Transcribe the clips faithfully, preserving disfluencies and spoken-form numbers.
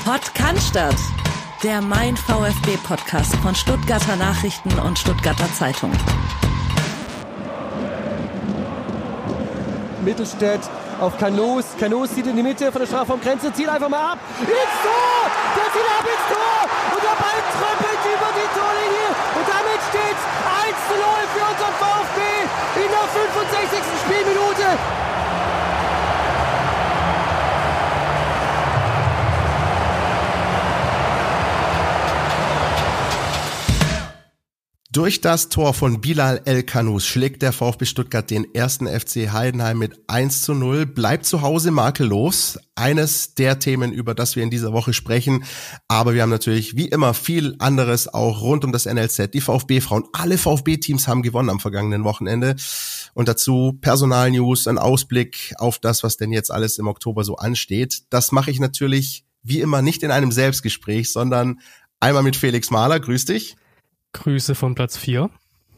Pod Cannstatt, der Mein VfB-Podcast von Stuttgarter Nachrichten und Stuttgarter Zeitung. Mittelstädt auf Kanus. Kanus zieht in die Mitte von der Strafraumgrenze, zieht einfach mal ab. Ins Tor! Der zieht ab ins Tor! Und der Ball tröppelt über die Torlinie. Und damit steht eins zu null für unseren VfB in der fünfundsechzigsten Spielminute. Durch das Tor von Bilal El-Kanous schlägt der VfB Stuttgart den ersten F C Heidenheim mit eins zu null, bleibt zu Hause makellos. Eines der Themen, über das wir in dieser Woche sprechen. Aber wir haben natürlich wie immer viel anderes auch rund um das N L Z. Die VfB-Frauen, alle VfB-Teams haben gewonnen am vergangenen Wochenende. Und dazu Personalnews, ein Ausblick auf das, was denn jetzt alles im Oktober so ansteht. Das mache ich natürlich wie immer nicht in einem Selbstgespräch, sondern einmal mit Felix Mahler. Grüß dich. Grüße von Platz vier.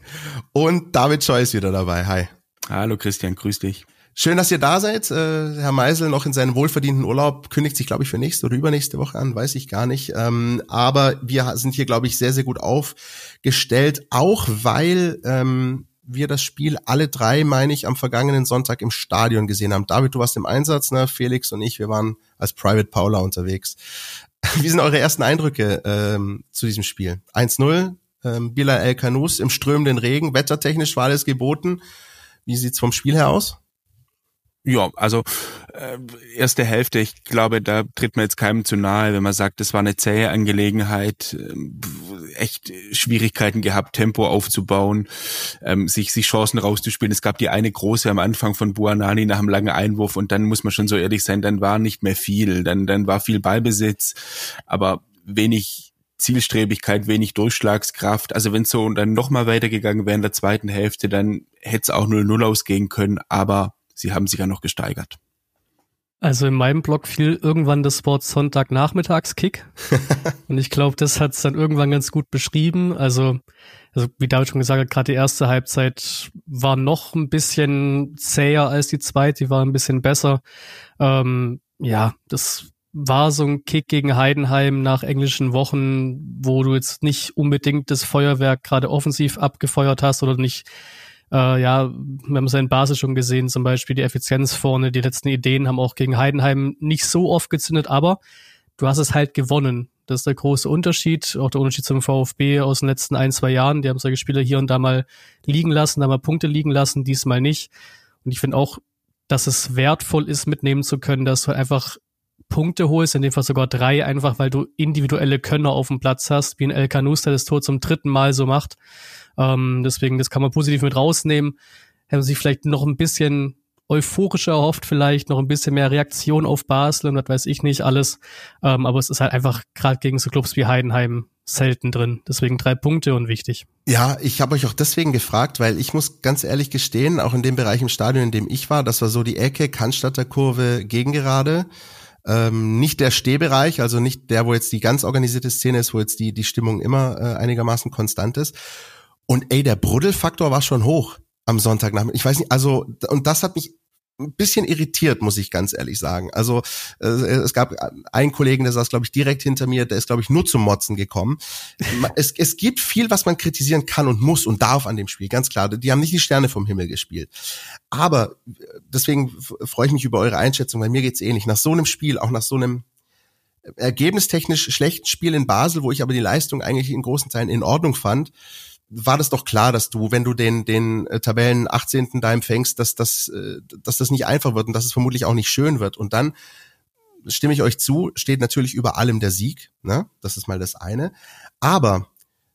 Und David Scheu ist wieder dabei. Hi. Hallo Christian, grüß dich. Schön, dass ihr da seid. Äh, Herr Meisel noch in seinem wohlverdienten Urlaub, kündigt sich, glaube ich, für nächste oder übernächste Woche an, weiß ich gar nicht. Ähm, aber wir sind hier, glaube ich, sehr, sehr gut aufgestellt, auch weil ähm, wir das Spiel alle drei, meine ich, am vergangenen Sonntag im Stadion gesehen haben. David, du warst im Einsatz, ne? Felix und ich, wir waren als Private Paula unterwegs. Wie sind eure ersten Eindrücke ähm, zu diesem Spiel? eins null. Ähm, Bilal El-Kanous im strömenden Regen, wettertechnisch war alles geboten. Wie sieht's vom Spiel her aus? Ja, also äh, erste Hälfte, ich glaube, da tritt man jetzt keinem zu nahe, wenn man sagt, das war eine zähe Angelegenheit, äh, echt Schwierigkeiten gehabt, Tempo aufzubauen, ähm, sich sich Chancen rauszuspielen. Es gab die eine große am Anfang von Buonanni nach einem langen Einwurf und dann muss man schon so ehrlich sein, dann war nicht mehr viel, dann dann war viel Ballbesitz, aber wenig Zielstrebigkeit, wenig Durchschlagskraft. Also wenn es so dann nochmal weitergegangen wäre in der zweiten Hälfte, dann hätte es auch null null ausgehen können, aber sie haben sich ja noch gesteigert. Also in meinem Blog fiel irgendwann das Wort Sonntagnachmittagskick und ich glaube, das hat es dann irgendwann ganz gut beschrieben. Also, also wie David schon gesagt hat, gerade die erste Halbzeit war noch ein bisschen zäher als die zweite, die war ein bisschen besser. Ähm, ja, das war so ein Kick gegen Heidenheim nach englischen Wochen, wo du jetzt nicht unbedingt das Feuerwerk gerade offensiv abgefeuert hast oder nicht, äh, ja, wir haben es ja in Basel schon gesehen, zum Beispiel die Effizienz vorne, die letzten Ideen haben auch gegen Heidenheim nicht so oft gezündet, aber du hast es halt gewonnen. Das ist der große Unterschied, auch der Unterschied zum VfB aus den letzten ein, zwei Jahren. Die haben solche Spieler hier und da mal liegen lassen, da mal Punkte liegen lassen, diesmal nicht. Und ich finde auch, dass es wertvoll ist, mitnehmen zu können, dass du einfach Punkte holst, in dem Fall sogar drei, einfach weil du individuelle Könner auf dem Platz hast, wie ein El-Kanous, der das Tor zum dritten Mal so macht. Ähm, deswegen, das kann man positiv mit rausnehmen. Hätten sich vielleicht noch ein bisschen euphorischer erhofft, vielleicht noch ein bisschen mehr Reaktion auf Basel und was weiß ich nicht alles. Ähm, aber es ist halt einfach gerade gegen so Clubs wie Heidenheim selten drin. Deswegen drei Punkte und wichtig. Ja, ich habe euch auch deswegen gefragt, weil ich muss ganz ehrlich gestehen, auch in dem Bereich im Stadion, in dem ich war, das war so die Ecke, Cannstatter Kurve, Gegengerade. Ähm, nicht der Stehbereich, also nicht der, wo jetzt die ganz organisierte Szene ist, wo jetzt die die Stimmung immer äh, einigermaßen konstant ist. Und ey, der Bruddelfaktor war schon hoch am Sonntagnachmittag. Ich weiß nicht, also, und das hat mich ein bisschen irritiert, muss ich ganz ehrlich sagen. Also äh, es gab einen Kollegen, der saß, glaube ich, direkt hinter mir, der ist, glaube ich, nur zum Motzen gekommen. Es, es gibt viel, was man kritisieren kann und muss und darf an dem Spiel, ganz klar. Die haben nicht die Sterne vom Himmel gespielt. Aber deswegen freue ich mich über eure Einschätzung, weil mir geht's ähnlich. Nach so einem Spiel, auch nach so einem ergebnistechnisch schlechten Spiel in Basel, wo ich aber die Leistung eigentlich in großen Teilen in Ordnung fand, war das doch klar, dass du, wenn du den den äh, Tabellen achtzehnten da empfängst, dass das äh, dass das nicht einfach wird und dass es vermutlich auch nicht schön wird. Und dann stimme ich euch zu, steht natürlich über allem der Sieg, ne? Das ist mal das eine. Aber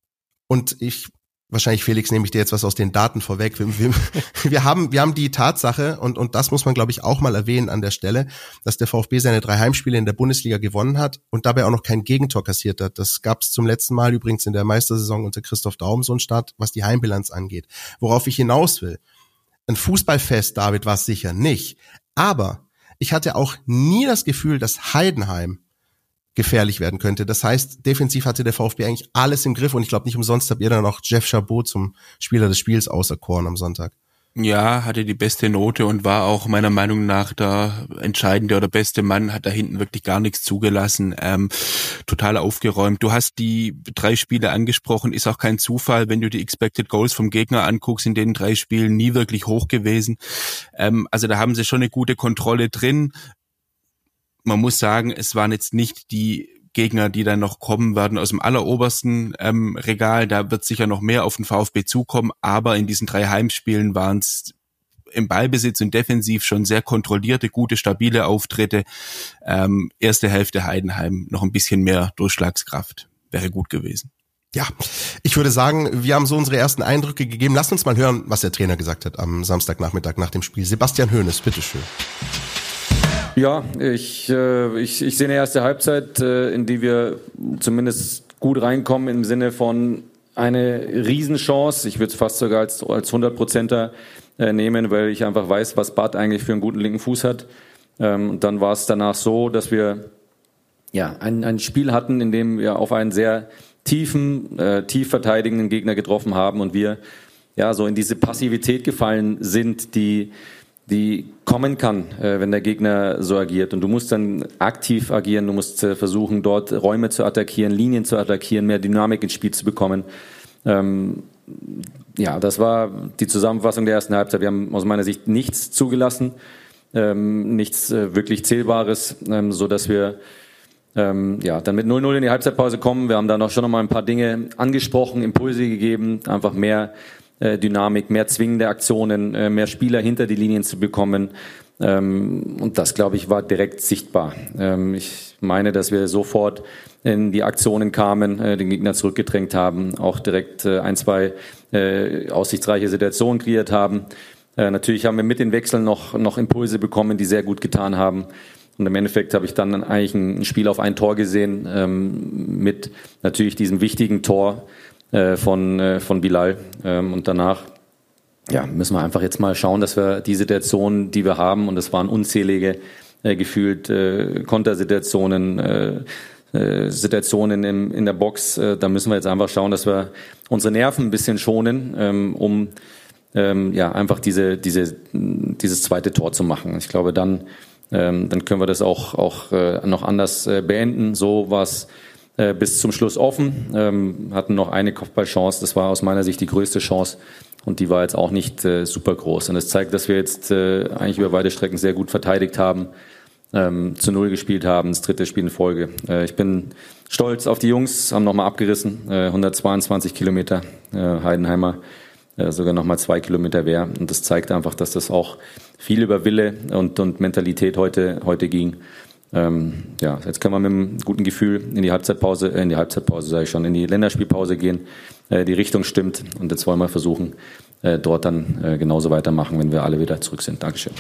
und ich wahrscheinlich, Felix, nehme ich dir jetzt was aus den Daten vorweg. Wir, wir, wir haben wir haben die Tatsache, und und das muss man, glaube ich, auch mal erwähnen an der Stelle, dass der VfB seine drei Heimspiele in der Bundesliga gewonnen hat und dabei auch noch kein Gegentor kassiert hat. Das gab es zum letzten Mal übrigens in der Meistersaison unter Christoph Daum, so ein Start, was die Heimbilanz angeht. Worauf ich hinaus will. Ein Fußballfest, David, war es sicher nicht. Aber ich hatte auch nie das Gefühl, dass Heidenheim gefährlich werden könnte. Das heißt, defensiv hatte der VfB eigentlich alles im Griff und ich glaube, nicht umsonst habt ihr dann auch Jeff Chabot zum Spieler des Spiels auserkoren am Sonntag. Ja, hatte die beste Note und war auch meiner Meinung nach der entscheidende oder beste Mann, hat da hinten wirklich gar nichts zugelassen, ähm, total aufgeräumt. Du hast die drei Spiele angesprochen, ist auch kein Zufall, wenn du die Expected Goals vom Gegner anguckst, in den drei Spielen nie wirklich hoch gewesen. Ähm, also da haben sie schon eine gute Kontrolle drin. Man muss sagen, es waren jetzt nicht die Gegner, die dann noch kommen werden aus dem allerobersten ähm, Regal. Da wird sicher noch mehr auf den VfB zukommen, aber in diesen drei Heimspielen waren es im Ballbesitz und defensiv schon sehr kontrollierte, gute, stabile Auftritte. Ähm, erste Hälfte Heidenheim, noch ein bisschen mehr Durchschlagskraft. Wäre gut gewesen. Ja, ich würde sagen, wir haben so unsere ersten Eindrücke gegeben. Lasst uns mal hören, was der Trainer gesagt hat am Samstagnachmittag nach dem Spiel. Sebastian Hoeneß, bitteschön. Ja, ich, äh, ich, ich sehe eine erste Halbzeit, äh, in die wir zumindest gut reinkommen im Sinne von eine Riesenchance. Ich würde es fast sogar als, als hundertprozenter äh, nehmen, weil ich einfach weiß, was Bad eigentlich für einen guten linken Fuß hat. Ähm, und dann war es danach so, dass wir ja ein, ein Spiel hatten, in dem wir auf einen sehr tiefen, äh, tief verteidigenden Gegner getroffen haben und wir ja so in diese Passivität gefallen sind, die die kommen kann, äh, wenn der Gegner so agiert. Und du musst dann aktiv agieren, du musst äh, versuchen, dort Räume zu attackieren, Linien zu attackieren, mehr Dynamik ins Spiel zu bekommen. Ähm, ja, das war die Zusammenfassung der ersten Halbzeit. Wir haben aus meiner Sicht nichts zugelassen, ähm, nichts äh, wirklich Zählbares, ähm, so dass wir ähm, ja dann mit null null in die Halbzeitpause kommen. Wir haben da noch schon noch mal ein paar Dinge angesprochen, Impulse gegeben, einfach mehr Dynamik, mehr zwingende Aktionen, mehr Spieler hinter die Linien zu bekommen. Und das, glaube ich, war direkt sichtbar. Ich meine, dass wir sofort in die Aktionen kamen, den Gegner zurückgedrängt haben, auch direkt ein, zwei aussichtsreiche Situationen kreiert haben. Natürlich haben wir mit den Wechseln noch, noch Impulse bekommen, die sehr gut getan haben. Und im Endeffekt habe ich dann eigentlich ein Spiel auf ein Tor gesehen, mit natürlich diesem wichtigen Tor von von Bilal, und danach ja müssen wir einfach jetzt mal schauen, dass wir die Situationen, die wir haben, und es waren unzählige äh, gefühlt äh, Kontersituationen, äh, äh, Situationen in, in der Box, äh, da müssen wir jetzt einfach schauen, dass wir unsere Nerven ein bisschen schonen, ähm, um ähm, ja einfach diese diese dieses zweite Tor zu machen. Ich glaube, dann ähm, dann können wir das auch auch äh, noch anders äh, beenden. So war es Äh, bis zum Schluss offen, ähm, hatten noch eine Kopfballchance, das war aus meiner Sicht die größte Chance und die war jetzt auch nicht äh, super groß. Und das zeigt, dass wir jetzt äh, eigentlich über weite Strecken sehr gut verteidigt haben, ähm, zu Null gespielt haben, das dritte Spiel in Folge. Äh, ich bin stolz auf die Jungs, haben nochmal abgerissen, äh, hundertzweiundzwanzig Kilometer, äh, Heidenheimer äh, sogar nochmal zwei Kilometer Wehr. Und das zeigt einfach, dass das auch viel über Wille und, und Mentalität heute, heute ging. Ähm, ja, jetzt können wir mit einem guten Gefühl in die Halbzeitpause, äh, in die Halbzeitpause sage ich schon, in die Länderspielpause gehen. Äh, die Richtung stimmt und jetzt wollen wir versuchen, äh, dort dann äh, genauso weitermachen, wenn wir alle wieder zurück sind. Dankeschön.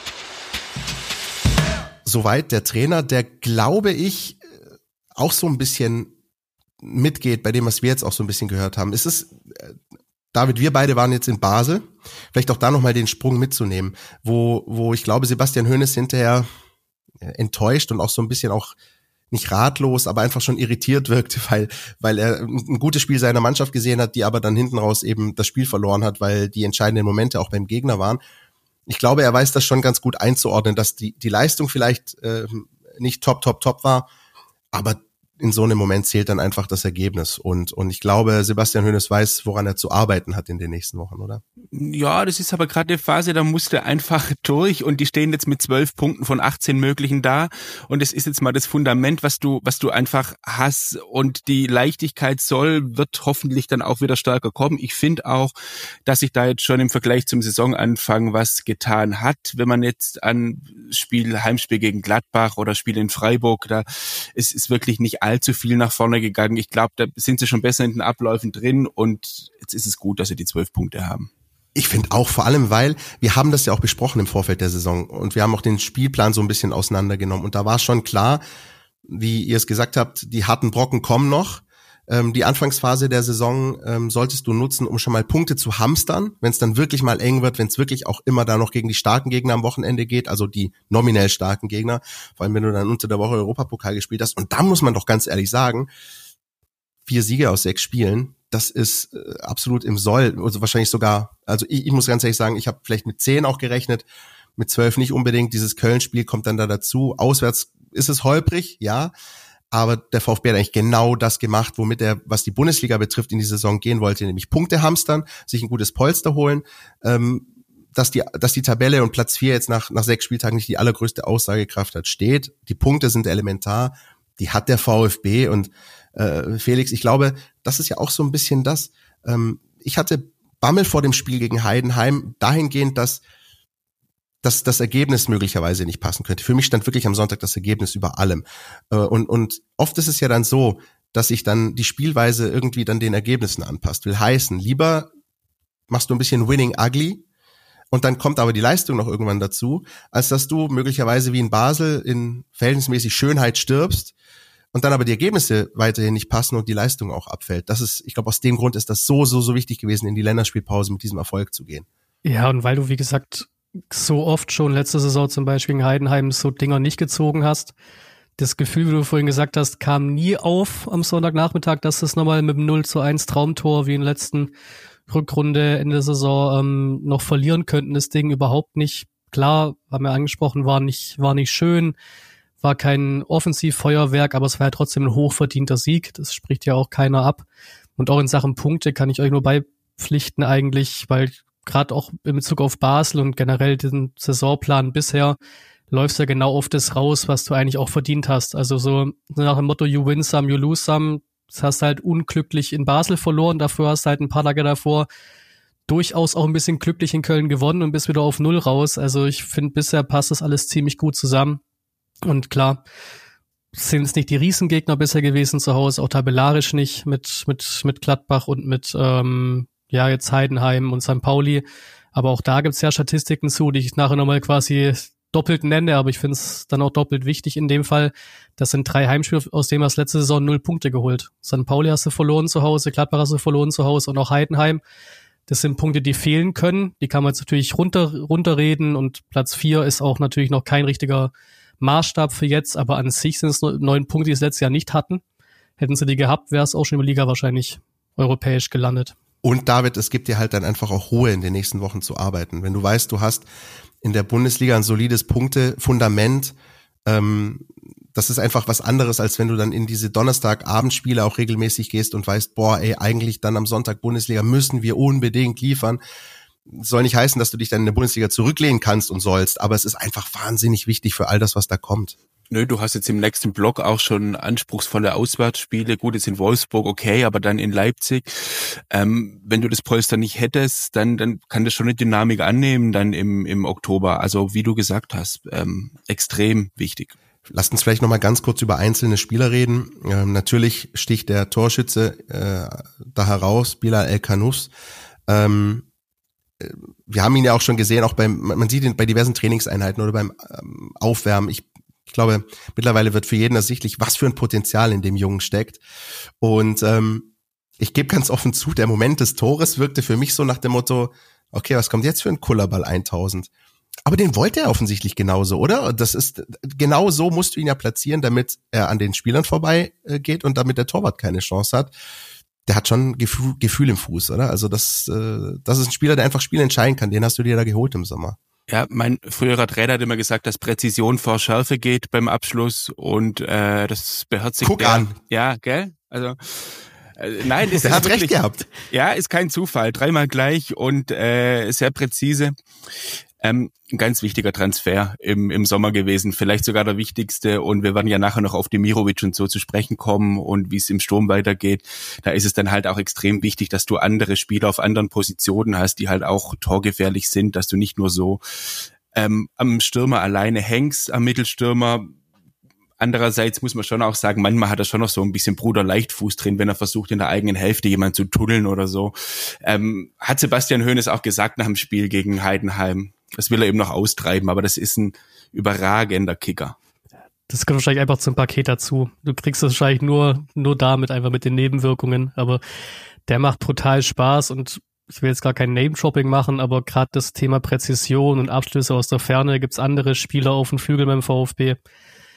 Soweit der Trainer, der, glaube ich, auch so ein bisschen mitgeht bei dem, was wir jetzt auch so ein bisschen gehört haben. Ist es, äh, David, wir beide waren jetzt in Basel, vielleicht auch da nochmal den Sprung mitzunehmen, wo, wo ich glaube, Sebastian Hoeneß hinterher enttäuscht und auch so ein bisschen auch nicht ratlos, aber einfach schon irritiert wirkte, weil weil er ein gutes Spiel seiner Mannschaft gesehen hat, die aber dann hinten raus eben das Spiel verloren hat, weil die entscheidenden Momente auch beim Gegner waren. Ich glaube, er weiß das schon ganz gut einzuordnen, dass die die Leistung vielleicht äh, nicht top, top, top war, aber in so einem Moment zählt dann einfach das Ergebnis. Und und ich glaube, Sebastian Hoeneß weiß, woran er zu arbeiten hat in den nächsten Wochen, oder? Ja, das ist aber gerade eine Phase, da musste einfach durch und die stehen jetzt mit zwölf Punkten von achtzehn möglichen da und es ist jetzt mal das Fundament, was du was du einfach hast und die Leichtigkeit soll, wird hoffentlich dann auch wieder stärker kommen. Ich finde auch, dass sich da jetzt schon im Vergleich zum Saisonanfang was getan hat. Wenn man jetzt an Spiel, Heimspiel gegen Gladbach oder Spiel in Freiburg, da ist es wirklich nicht allzu viel nach vorne gegangen. Ich glaube, da sind sie schon besser in den Abläufen drin und jetzt ist es gut, dass sie die zwölf Punkte haben. Ich finde auch, vor allem, weil wir haben das ja auch besprochen im Vorfeld der Saison und wir haben auch den Spielplan so ein bisschen auseinandergenommen und da war schon klar, wie ihr es gesagt habt, die harten Brocken kommen noch. Ähm, die Anfangsphase der Saison ähm, solltest du nutzen, um schon mal Punkte zu hamstern, wenn es dann wirklich mal eng wird, wenn es wirklich auch immer da noch gegen die starken Gegner am Wochenende geht, also die nominell starken Gegner, vor allem wenn du dann unter der Woche Europapokal gespielt hast. Und da muss man doch ganz ehrlich sagen, vier Siege aus sechs Spielen, das ist äh, absolut im Soll, also wahrscheinlich sogar, also ich, ich muss ganz ehrlich sagen, ich habe vielleicht mit zehn auch gerechnet, mit zwölf nicht unbedingt, dieses Köln-Spiel kommt dann da dazu, auswärts ist es holprig, ja, aber der VfB hat eigentlich genau das gemacht, womit er, was die Bundesliga betrifft, in die Saison gehen wollte, nämlich Punkte hamstern, sich ein gutes Polster holen, ähm, dass die, dass die Tabelle und Platz vier jetzt nach, nach sechs Spieltagen nicht die allergrößte Aussagekraft hat, steht. Die Punkte sind elementar, die hat der VfB und äh, Felix, ich glaube, das ist ja auch so ein bisschen das, ähm, ich hatte Bammel vor dem Spiel gegen Heidenheim dahingehend, dass dass das Ergebnis möglicherweise nicht passen könnte. Für mich stand wirklich am Sonntag das Ergebnis über allem. Und, und oft ist es ja dann so, dass sich dann die Spielweise irgendwie dann den Ergebnissen anpasst. Will heißen, lieber machst du ein bisschen winning ugly und dann kommt aber die Leistung noch irgendwann dazu, als dass du möglicherweise wie in Basel in verhältnismäßig Schönheit stirbst und dann aber die Ergebnisse weiterhin nicht passen und die Leistung auch abfällt. Das ist, ich glaube, aus dem Grund ist das so, so, so wichtig gewesen, in die Länderspielpause mit diesem Erfolg zu gehen. Ja, und weil du, wie gesagt, so oft schon letzte Saison zum Beispiel in Heidenheim so Dinger nicht gezogen hast. Das Gefühl, wie du vorhin gesagt hast, kam nie auf am Sonntagnachmittag, dass es nochmal mit dem null zu eins Traumtor wie in der letzten Rückrunde Ende der Saison ähm, noch verlieren könnten. Das Ding überhaupt nicht. Klar, haben wir angesprochen, war nicht, war nicht schön, war kein Offensivfeuerwerk, aber es war ja trotzdem ein hochverdienter Sieg. Das spricht ja auch keiner ab. Und auch in Sachen Punkte kann ich euch nur beipflichten eigentlich, weil gerade auch in Bezug auf Basel und generell den Saisonplan bisher, läufst du ja genau auf das raus, was du eigentlich auch verdient hast. Also so nach dem Motto, you win some, you lose some. Das hast halt unglücklich in Basel verloren, dafür hast du halt ein paar Tage davor durchaus auch ein bisschen glücklich in Köln gewonnen und bist wieder auf Null raus. Also ich finde, bisher passt das alles ziemlich gut zusammen. Und klar, sind es nicht die Riesengegner bisher gewesen zu Hause, auch tabellarisch nicht mit mit mit Gladbach und mit ähm, ja, jetzt Heidenheim und Sankt Pauli, aber auch da gibt's ja Statistiken zu, die ich nachher nochmal quasi doppelt nenne, aber ich finde es dann auch doppelt wichtig in dem Fall. Das sind drei Heimspiele, aus denen du das letzte Saison null Punkte geholt. Sankt Pauli hast du verloren zu Hause, Gladbach hast du verloren zu Hause und auch Heidenheim. Das sind Punkte, die fehlen können, die kann man jetzt natürlich runter runterreden und Platz vier ist auch natürlich noch kein richtiger Maßstab für jetzt, aber an sich sind es nur neun Punkte, die sie letztes Jahr nicht hatten. Hätten sie die gehabt, wäre es auch schon in der Liga wahrscheinlich europäisch gelandet. Und David, es gibt dir halt dann einfach auch Ruhe in den nächsten Wochen zu arbeiten. Wenn du weißt, du hast in der Bundesliga ein solides Punktefundament, ähm, das ist einfach was anderes, als wenn du dann in diese Donnerstagabendspiele auch regelmäßig gehst und weißt, boah, ey, eigentlich dann am Sonntag Bundesliga müssen wir unbedingt liefern. Soll nicht heißen, dass du dich dann in der Bundesliga zurücklehnen kannst und sollst, aber es ist einfach wahnsinnig wichtig für all das, was da kommt. Nö, du hast jetzt im nächsten Block auch schon anspruchsvolle Auswärtsspiele. Gut, jetzt in Wolfsburg, okay, aber dann in Leipzig. Ähm, wenn du das Polster nicht hättest, dann dann kann das schon eine Dynamik annehmen dann im im Oktober. Also wie du gesagt hast, ähm, extrem wichtig. Lasst uns vielleicht nochmal ganz kurz über einzelne Spieler reden. Ähm, natürlich sticht der Torschütze äh, da heraus, Bilal El-Khanous. Ähm, wir haben ihn ja auch schon gesehen, auch beim, man sieht ihn bei diversen Trainingseinheiten oder beim ähm, Aufwärmen. Ich Ich glaube, mittlerweile wird für jeden ersichtlich, was für ein Potenzial in dem Jungen steckt. Und ähm, ich gebe ganz offen zu, der Moment des Tores wirkte für mich so nach dem Motto, okay, was kommt jetzt für ein Kullerball tausend? Aber den wollte er offensichtlich genauso, oder? Das ist genau so musst du ihn ja platzieren, damit er an den Spielern vorbei äh, geht und damit der Torwart keine Chance hat. Der hat schon Gefühl, Gefühl im Fuß, oder? Also das, äh, das ist ein Spieler, der einfach Spiele entscheiden kann. Den hast du dir da geholt im Sommer. Ja, mein früherer Trainer hat immer gesagt, dass Präzision vor Schärfe geht beim Abschluss und äh, das beherzigt Guck der. an. Ja, gell? Also äh, nein, ist der hat wirklich, recht gehabt. Ja, ist kein Zufall, dreimal gleich und äh, sehr präzise. Ähm, ein ganz wichtiger Transfer im im Sommer gewesen, vielleicht sogar der wichtigste, und wir werden ja nachher noch auf Demirovic und so zu sprechen kommen und wie es im Sturm weitergeht. Da ist es dann halt auch extrem wichtig, dass du andere Spieler auf anderen Positionen hast, die halt auch torgefährlich sind, dass du nicht nur so ähm, am Stürmer alleine hängst, am Mittelstürmer. Andererseits muss man schon auch sagen, manchmal hat er schon noch so ein bisschen Bruder-Leichtfuß drin, wenn er versucht, in der eigenen Hälfte jemanden zu tunneln oder so. Ähm, hat Sebastian Hoeneß auch gesagt nach dem Spiel gegen Heidenheim. Das will er eben noch austreiben, aber das ist ein überragender Kicker. Das gehört wahrscheinlich einfach zum Paket dazu. Du kriegst es wahrscheinlich nur nur damit, einfach mit den Nebenwirkungen, aber der macht brutal Spaß und ich will jetzt gar kein Name-Dropping machen, aber gerade das Thema Präzision und Abschlüsse aus der Ferne, gibt's andere Spieler auf dem Flügel beim VfB.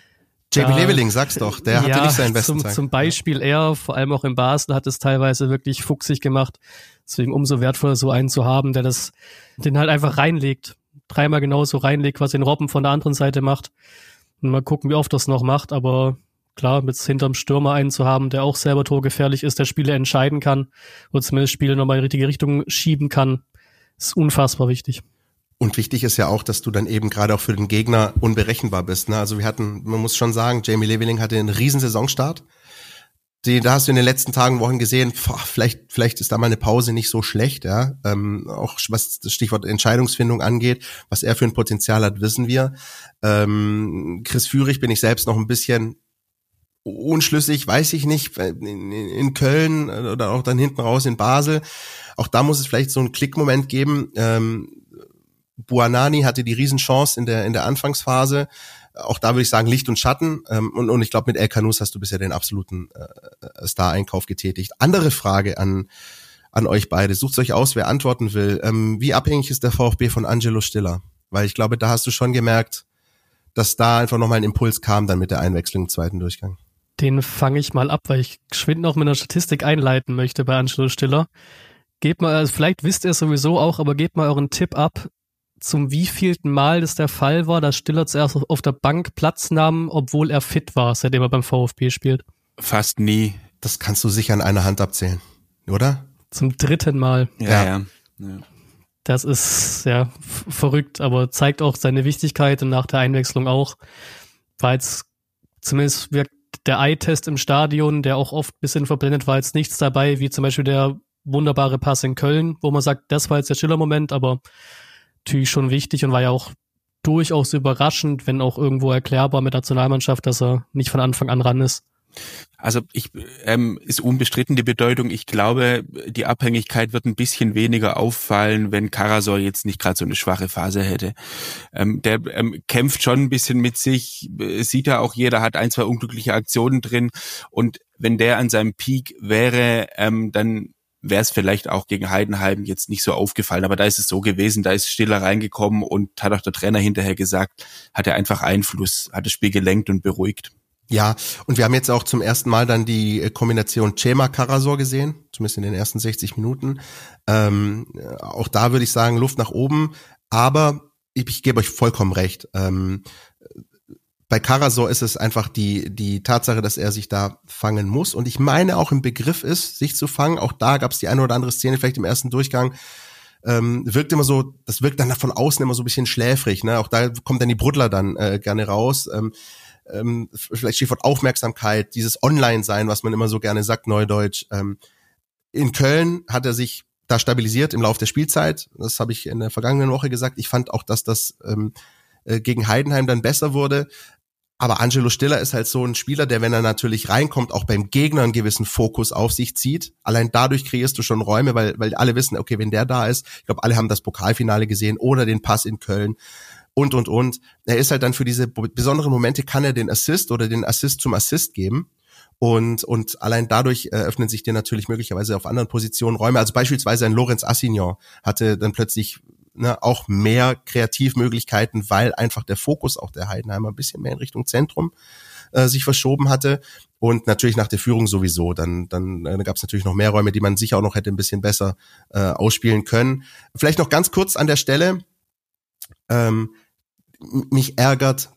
Jamie Leveling, sag's doch, der hatte ja, nicht seinen besten zum, Tag. Zum Beispiel er, vor allem auch in Basel, hat es teilweise wirklich fuchsig gemacht. Deswegen umso wertvoller, so einen zu haben, der das, den halt einfach reinlegt. Dreimal genauso reinlegt, was den Robben von der anderen Seite macht. Und mal gucken, wie oft das noch macht. Aber klar, mit hinterm Stürmer einen zu haben, der auch selber torgefährlich ist, der Spiele entscheiden kann oder zumindest Spiele nochmal in die richtige Richtung schieben kann, ist unfassbar wichtig. Und wichtig ist ja auch, dass du dann eben gerade auch für den Gegner unberechenbar bist. Ne? Also wir hatten, man muss schon sagen, Jamie Leveling hatte einen riesen Saisonstart. Die, da hast du in den letzten Tagen, Wochen gesehen, boah, vielleicht, vielleicht ist da mal eine Pause nicht so schlecht, ja. Ähm, auch was das Stichwort Entscheidungsfindung angeht, was er für ein Potenzial hat, wissen wir. Ähm, Chris Führig bin ich selbst noch ein bisschen unschlüssig, weiß ich nicht, in, in, in Köln oder auch dann hinten raus in Basel. Auch da muss es vielleicht so einen Klickmoment geben. Ähm, Buonanni hatte die Riesenchance in der in der Anfangsphase. Auch da würde ich sagen Licht und Schatten. Ähm, und, und ich glaube, mit El Canous hast du bisher den absoluten äh, Star-Einkauf getätigt. Andere Frage an an euch beide. Sucht euch aus, wer antworten will. Ähm, wie abhängig ist der VfB von Angelo Stiller? Weil ich glaube, da hast du schon gemerkt, dass da einfach nochmal ein Impuls kam dann mit der Einwechslung im zweiten Durchgang. Den fange ich mal ab, weil ich geschwind noch mit einer Statistik einleiten möchte bei Angelo Stiller. Gebt mal, also vielleicht wisst ihr es sowieso auch, aber gebt mal euren Tipp ab, zum wievielten Mal das der Fall war, dass Stiller zuerst auf der Bank Platz nahm, obwohl er fit war, seitdem er beim VfB spielt. Fast nie. Das kannst du sicher an einer Hand abzählen, oder? Zum dritten Mal. Ja, Ja. ja. ja. Das ist ja f- verrückt, aber zeigt auch seine Wichtigkeit und nach der Einwechslung auch, war jetzt zumindest wirkt der Eye-Test im Stadion, der auch oft ein bisschen verblendet war, jetzt nichts dabei, wie zum Beispiel der wunderbare Pass in Köln, wo man sagt, das war jetzt der Stiller-Moment, aber natürlich schon wichtig und war ja auch durchaus überraschend, wenn auch irgendwo erklärbar mit der Nationalmannschaft, dass er nicht von Anfang an ran ist. Also ich ähm, ist unbestritten die Bedeutung. Ich glaube, die Abhängigkeit wird ein bisschen weniger auffallen, wenn Karasor jetzt nicht gerade so eine schwache Phase hätte. Ähm, der ähm, kämpft schon ein bisschen mit sich, sieht ja auch jeder, hat ein, zwei unglückliche Aktionen drin und wenn der an seinem Peak wäre, ähm, dann wäre es vielleicht auch gegen Heidenheim jetzt nicht so aufgefallen, aber da ist es so gewesen, da ist Stiller reingekommen und hat auch der Trainer hinterher gesagt, hat er einfach Einfluss, hat das Spiel gelenkt und beruhigt. Ja, und wir haben jetzt auch zum ersten Mal dann die Kombination Cema-Karasor gesehen, zumindest in den ersten sechzig Minuten. Ähm, auch da würde ich sagen, Luft nach oben, aber ich, ich gebe euch vollkommen recht. Ähm, bei Karasor ist es einfach die die Tatsache, dass er sich da fangen muss und ich meine auch im Begriff ist, sich zu fangen. Auch da gab es die eine oder andere Szene, vielleicht im ersten Durchgang, ähm, wirkt immer so, das wirkt dann von außen immer so ein bisschen schläfrig. Ne? Auch da kommt dann die Bruddler dann äh, gerne raus. Ähm, ähm, vielleicht Stichwort Aufmerksamkeit, dieses Online-Sein, was man immer so gerne sagt, Neudeutsch. Ähm, in Köln hat er sich da stabilisiert im Laufe der Spielzeit. Das habe ich in der vergangenen Woche gesagt. Ich fand auch, dass das ähm, äh, gegen Heidenheim dann besser wurde. Aber Angelo Stiller ist halt so ein Spieler, der, wenn er natürlich reinkommt, auch beim Gegner einen gewissen Fokus auf sich zieht. Allein dadurch kreierst du schon Räume, weil weil alle wissen, okay, wenn der da ist, ich glaube, alle haben das Pokalfinale gesehen oder den Pass in Köln und, und, und. Er ist halt dann für diese besonderen Momente, kann er den Assist oder den Assist zum Assist geben. Und und allein dadurch eröffnen sich dir natürlich möglicherweise auf anderen Positionen Räume. Also beispielsweise ein Lorenz Assignon hatte dann plötzlich Ne, auch mehr Kreativmöglichkeiten, weil einfach der Fokus auch der Heidenheimer ein bisschen mehr in Richtung Zentrum äh, sich verschoben hatte und natürlich nach der Führung sowieso, dann dann äh, gab es natürlich noch mehr Räume, die man sicher auch noch hätte ein bisschen besser äh, ausspielen können. Vielleicht noch ganz kurz an der Stelle, ähm, mich ärgert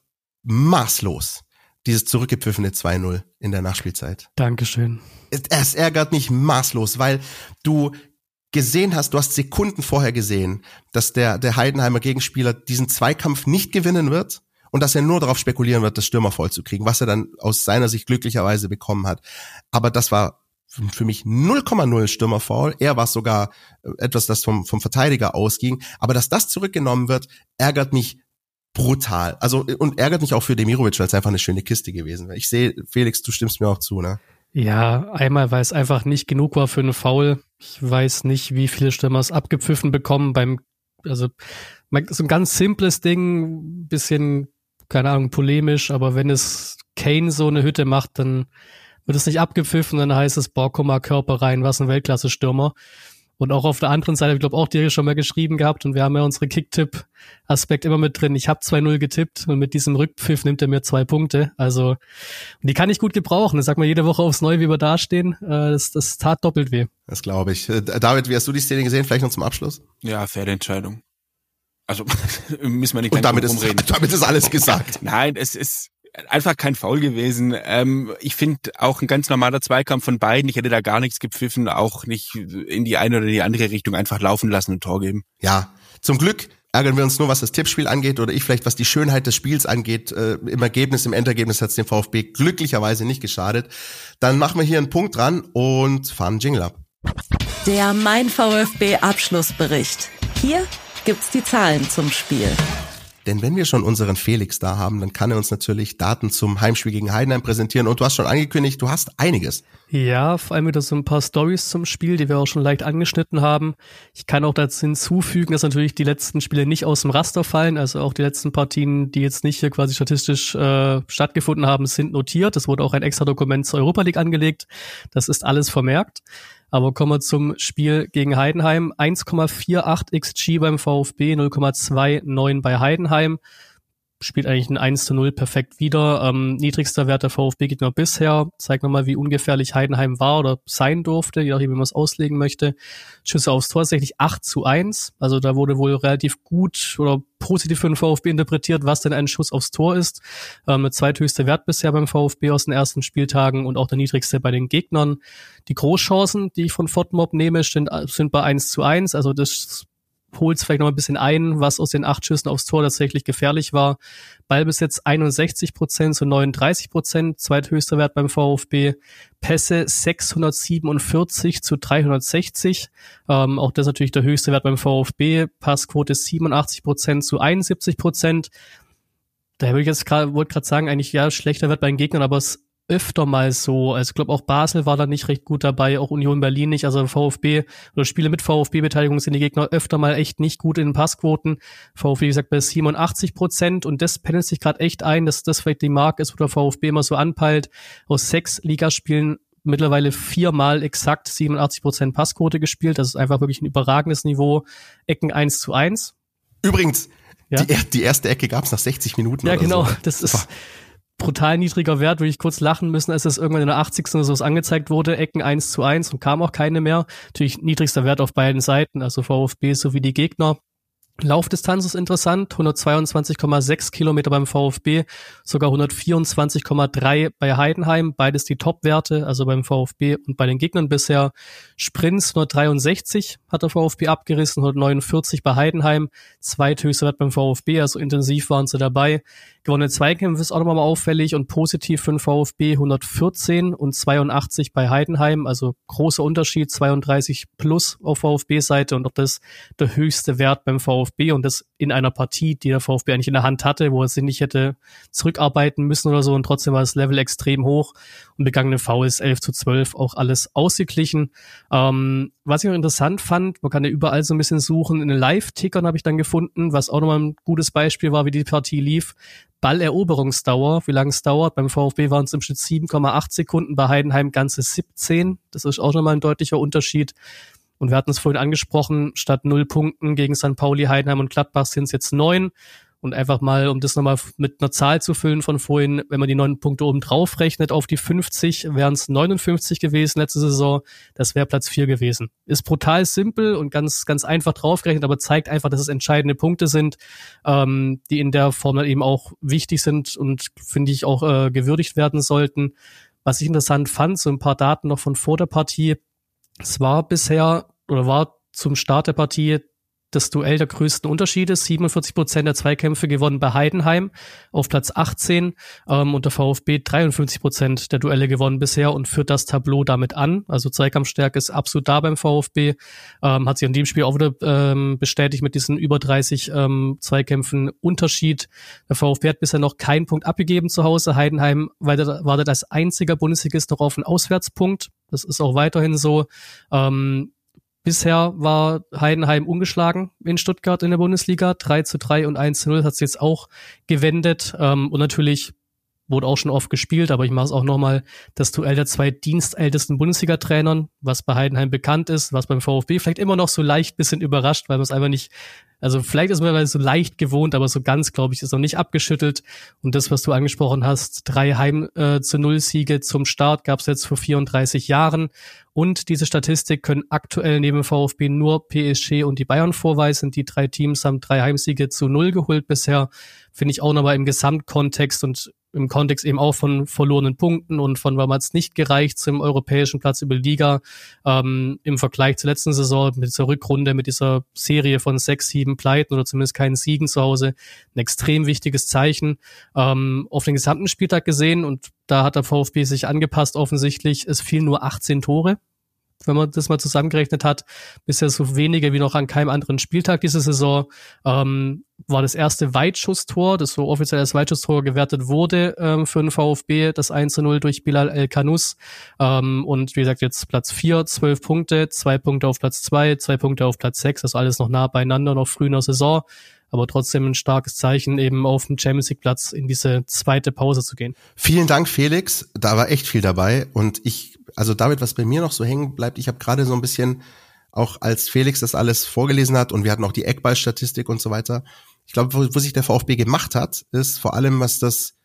maßlos dieses zurückgepfiffene zwei null in der Nachspielzeit. Dankeschön. Es, es ärgert mich maßlos, weil du gesehen hast, du hast Sekunden vorher gesehen, dass der der Heidenheimer Gegenspieler diesen Zweikampf nicht gewinnen wird und dass er nur darauf spekulieren wird, das Stürmer voll zu kriegen, was er dann aus seiner Sicht glücklicherweise bekommen hat. Aber das war für mich null Komma null Stürmerfoul. Er war sogar etwas, das vom vom Verteidiger ausging. Aber dass das zurückgenommen wird, ärgert mich brutal. Also und ärgert mich auch für Demirovic, weil es einfach eine schöne Kiste gewesen wäre. Ich sehe, Felix, du stimmst mir auch zu, ne? Ja, einmal, weil es einfach nicht genug war für eine Foul. Ich weiß nicht, wie viele Stürmer es abgepfiffen bekommen beim, also so ein ganz simples Ding, bisschen, keine Ahnung, polemisch, aber wenn es Kane so eine Hütte macht, dann wird es nicht abgepfiffen, dann heißt es, boah, guck mal, Körper rein, was ein Weltklasse-Stürmer. Und auch auf der anderen Seite, ich glaube auch dir schon mal geschrieben gehabt und wir haben ja unsere Kicktipp-Aspekt immer mit drin. Ich habe zwei null getippt und mit diesem Rückpfiff nimmt er mir zwei Punkte. Also und die kann ich gut gebrauchen. Das sagt man jede Woche aufs Neue, wie wir dastehen. Das, das tat doppelt weh. Das glaube ich. David, wie hast du die Szene gesehen? Vielleicht noch zum Abschluss? Ja, faire Entscheidung. Also müssen wir nicht und damit rumreden. Ist, damit ist alles gesagt. Nein, es ist einfach kein Foul gewesen. Ähm, ich finde auch ein ganz normaler Zweikampf von beiden. Ich hätte da gar nichts gepfiffen, auch nicht in die eine oder die andere Richtung einfach laufen lassen und Tor geben. Ja, zum Glück ärgern wir uns nur, was das Tippspiel angeht oder ich vielleicht, was die Schönheit des Spiels angeht. Äh, Im Ergebnis, im Endergebnis hat es dem VfB glücklicherweise nicht geschadet. Dann machen wir hier einen Punkt dran und fahren einen Jingle ab. Der Mein VfB Abschlussbericht. Hier gibt's die Zahlen zum Spiel. Denn wenn wir schon unseren Felix da haben, dann kann er uns natürlich Daten zum Heimspiel gegen Heidenheim präsentieren. Und du hast schon angekündigt, du hast einiges. Ja, vor allem wieder so ein paar Storys zum Spiel, die wir auch schon leicht angeschnitten haben. Ich kann auch dazu hinzufügen, dass natürlich die letzten Spiele nicht aus dem Raster fallen. Also auch die letzten Partien, die jetzt nicht hier quasi statistisch äh, stattgefunden haben, sind notiert. Es wurde auch ein extra Dokument zur Europa League angelegt. Das ist alles vermerkt. Aber kommen wir zum Spiel gegen Heidenheim. eins Komma achtzig X G beim VfB, null Komma neunundzwanzig bei Heidenheim. Spielt eigentlich ein eins zu null perfekt wieder. Ähm, niedrigster Wert der VfB-Gegner bisher. Zeigt nochmal, wie ungefährlich Heidenheim war oder sein durfte, je nachdem, wie man es auslegen möchte. Schüsse aufs Tor tatsächlich acht zu eins. Also da wurde wohl relativ gut oder positiv für den VfB interpretiert, was denn ein Schuss aufs Tor ist. Ähm, der zweithöchste Wert bisher beim VfB aus den ersten Spieltagen und auch der niedrigste bei den Gegnern. Die Großchancen, die ich von FOTMOB nehme, sind, sind bei eins zu eins. Also das holt es vielleicht noch ein bisschen ein, was aus den acht Schüssen aufs Tor tatsächlich gefährlich war. Ballbesitz einundsechzig Prozent zu neununddreißig Prozent, zweithöchster Wert beim VfB. Pässe sechshundertsiebenundvierzig zu dreihundertsechzig. Ähm, auch das ist natürlich der höchste Wert beim VfB. Passquote siebenundachtzig Prozent zu einundsiebzig Prozent. Da würde ich jetzt gerade, wollte gerade sagen, eigentlich ja, schlechter Wert bei den Gegnern, aber es öfter mal so. Also ich glaube auch Basel war da nicht recht gut dabei, auch Union Berlin nicht. Also VfB oder Spiele mit VfB-Beteiligung sind die Gegner öfter mal echt nicht gut in den Passquoten. VfB, wie gesagt, bei siebenundachtzig Prozent und das pendelt sich gerade echt ein, dass das vielleicht die Marke ist, wo der VfB immer so anpeilt. Aus sechs Ligaspielen mittlerweile viermal exakt siebenundachtzig Prozent Passquote gespielt. Das ist einfach wirklich ein überragendes Niveau. Ecken eins zu eins. Übrigens, ja? die, die erste Ecke gab es nach sechzig Minuten. Ja, oder genau. So. Das ist brutal niedriger Wert, würde ich kurz lachen müssen, als es irgendwann in der achtzigsten oder so angezeigt wurde, Ecken eins zu eins und kam auch keine mehr. Natürlich niedrigster Wert auf beiden Seiten, also VfB sowie die Gegner. Laufdistanz ist interessant, hundertzweiundzwanzig Komma sechs Kilometer beim VfB, sogar hundertvierundzwanzig Komma drei bei Heidenheim, beides die Top-Werte, also beim VfB und bei den Gegnern bisher. Sprints hundertdreiundsechzig hat der VfB abgerissen, hundertneunundvierzig bei Heidenheim, zweithöchster Wert beim VfB, also intensiv waren sie dabei. Gewonnene Zweikämpfe ist auch nochmal auffällig und positiv für den VfB hundertvierzehn und zweiundachtzig bei Heidenheim, also großer Unterschied, zweiunddreißig plus auf VfB-Seite und auch das der höchste Wert beim VfB und das in einer Partie, die der VfB eigentlich in der Hand hatte, wo er sich nicht hätte zurückarbeiten müssen oder so und trotzdem war das Level extrem hoch und begangene Fouls elf zu zwölf, auch alles ausgeglichen. Ähm, was ich auch interessant fand, man kann ja überall so ein bisschen suchen, in den Live-Tickern habe ich dann gefunden, was auch nochmal ein gutes Beispiel war, wie die Partie lief. Balleroberungsdauer, wie lange es dauert. Beim VfB waren es im Schnitt sieben Komma acht Sekunden, bei Heidenheim ganze siebzehn. Das ist auch nochmal ein deutlicher Unterschied. Und wir hatten es vorhin angesprochen, statt null Punkten gegen Sankt Pauli, Heidenheim und Gladbach sind es jetzt neun. Und einfach mal, um das nochmal mit einer Zahl zu füllen von vorhin, wenn man die neun Punkte oben drauf rechnet auf die fünfzig, wären es neunundfünfzig gewesen letzte Saison. Das wäre Platz vier gewesen. Ist brutal simpel und ganz ganz einfach draufgerechnet, aber zeigt einfach, dass es entscheidende Punkte sind, ähm, die in der Formel eben auch wichtig sind und, finde ich, auch äh, gewürdigt werden sollten. Was ich interessant fand, so ein paar Daten noch von vor der Partie. Es war bisher oder war zum Start der Partie das Duell der größten Unterschiede. siebenundvierzig Prozent der Zweikämpfe gewonnen bei Heidenheim auf Platz achtzehn ähm, und der VfB dreiundfünfzig Prozent der Duelle gewonnen bisher und führt das Tableau damit an. Also Zweikampfstärke ist absolut da beim VfB. Ähm, hat sich in dem Spiel auch wieder ähm, bestätigt mit diesen über dreißig ähm, Zweikämpfen Unterschied. Der VfB hat bisher noch keinen Punkt abgegeben zu Hause. Heidenheim wartet als einziger Bundesligist noch auf einen Auswärtspunkt. Das ist auch weiterhin so. Ähm, Bisher war Heidenheim ungeschlagen in Stuttgart in der Bundesliga. drei zu drei und eins zu null hat es jetzt auch gewendet. Ähm, und natürlich wurde auch schon oft gespielt, aber ich mache es auch nochmal, das Duell der zwei dienstältesten Bundesliga-Trainern, was bei Heidenheim bekannt ist, was beim VfB vielleicht immer noch so leicht bisschen überrascht, weil man es einfach nicht, also vielleicht ist man so leicht gewohnt, aber so ganz, glaube ich, ist noch nicht abgeschüttelt. Und das, was du angesprochen hast, drei Heim äh, zu Null Siege zum Start gab es jetzt vor vierunddreißig Jahren. Und diese Statistik können aktuell neben VfB nur P S G und die Bayern vorweisen. Die drei Teams haben drei Heimsiege zu Null geholt bisher. Finde ich auch nochmal im Gesamtkontext und im Kontext eben auch von verlorenen Punkten und von, warum hat es nicht gereicht zum europäischen Platz über die Liga, ähm, im Vergleich zur letzten Saison mit dieser Rückrunde, mit dieser Serie von sechs, sieben Pleiten oder zumindest keinen Siegen zu Hause, ein extrem wichtiges Zeichen, ähm, auf den gesamten Spieltag gesehen, und da hat der VfB sich angepasst offensichtlich. Es fielen nur achtzehn Tore, wenn man das mal zusammengerechnet hat, bisher so weniger wie noch an keinem anderen Spieltag diese Saison. Ähm, war das erste Weitschusstor, das so offiziell als Weitschusstor gewertet wurde ähm, für den VfB, das eins zu null durch Bilal El-Khanous. Ähm, und wie gesagt, jetzt Platz vier, zwölf Punkte, zwei Punkte auf Platz zwei, zwei Punkte auf Platz sechs, also alles noch nah beieinander, noch früh in der Saison. Aber trotzdem ein starkes Zeichen, eben auf dem Champions League Platz in diese zweite Pause zu gehen. Vielen Dank, Felix. Da war echt viel dabei. Und ich, also David, was bei mir noch so hängen bleibt, ich habe gerade so ein bisschen, auch als Felix das alles vorgelesen hat, und wir hatten auch die Eckballstatistik und so weiter. Ich glaube, wo, wo sich der VfB gemacht hat, ist vor allem, was das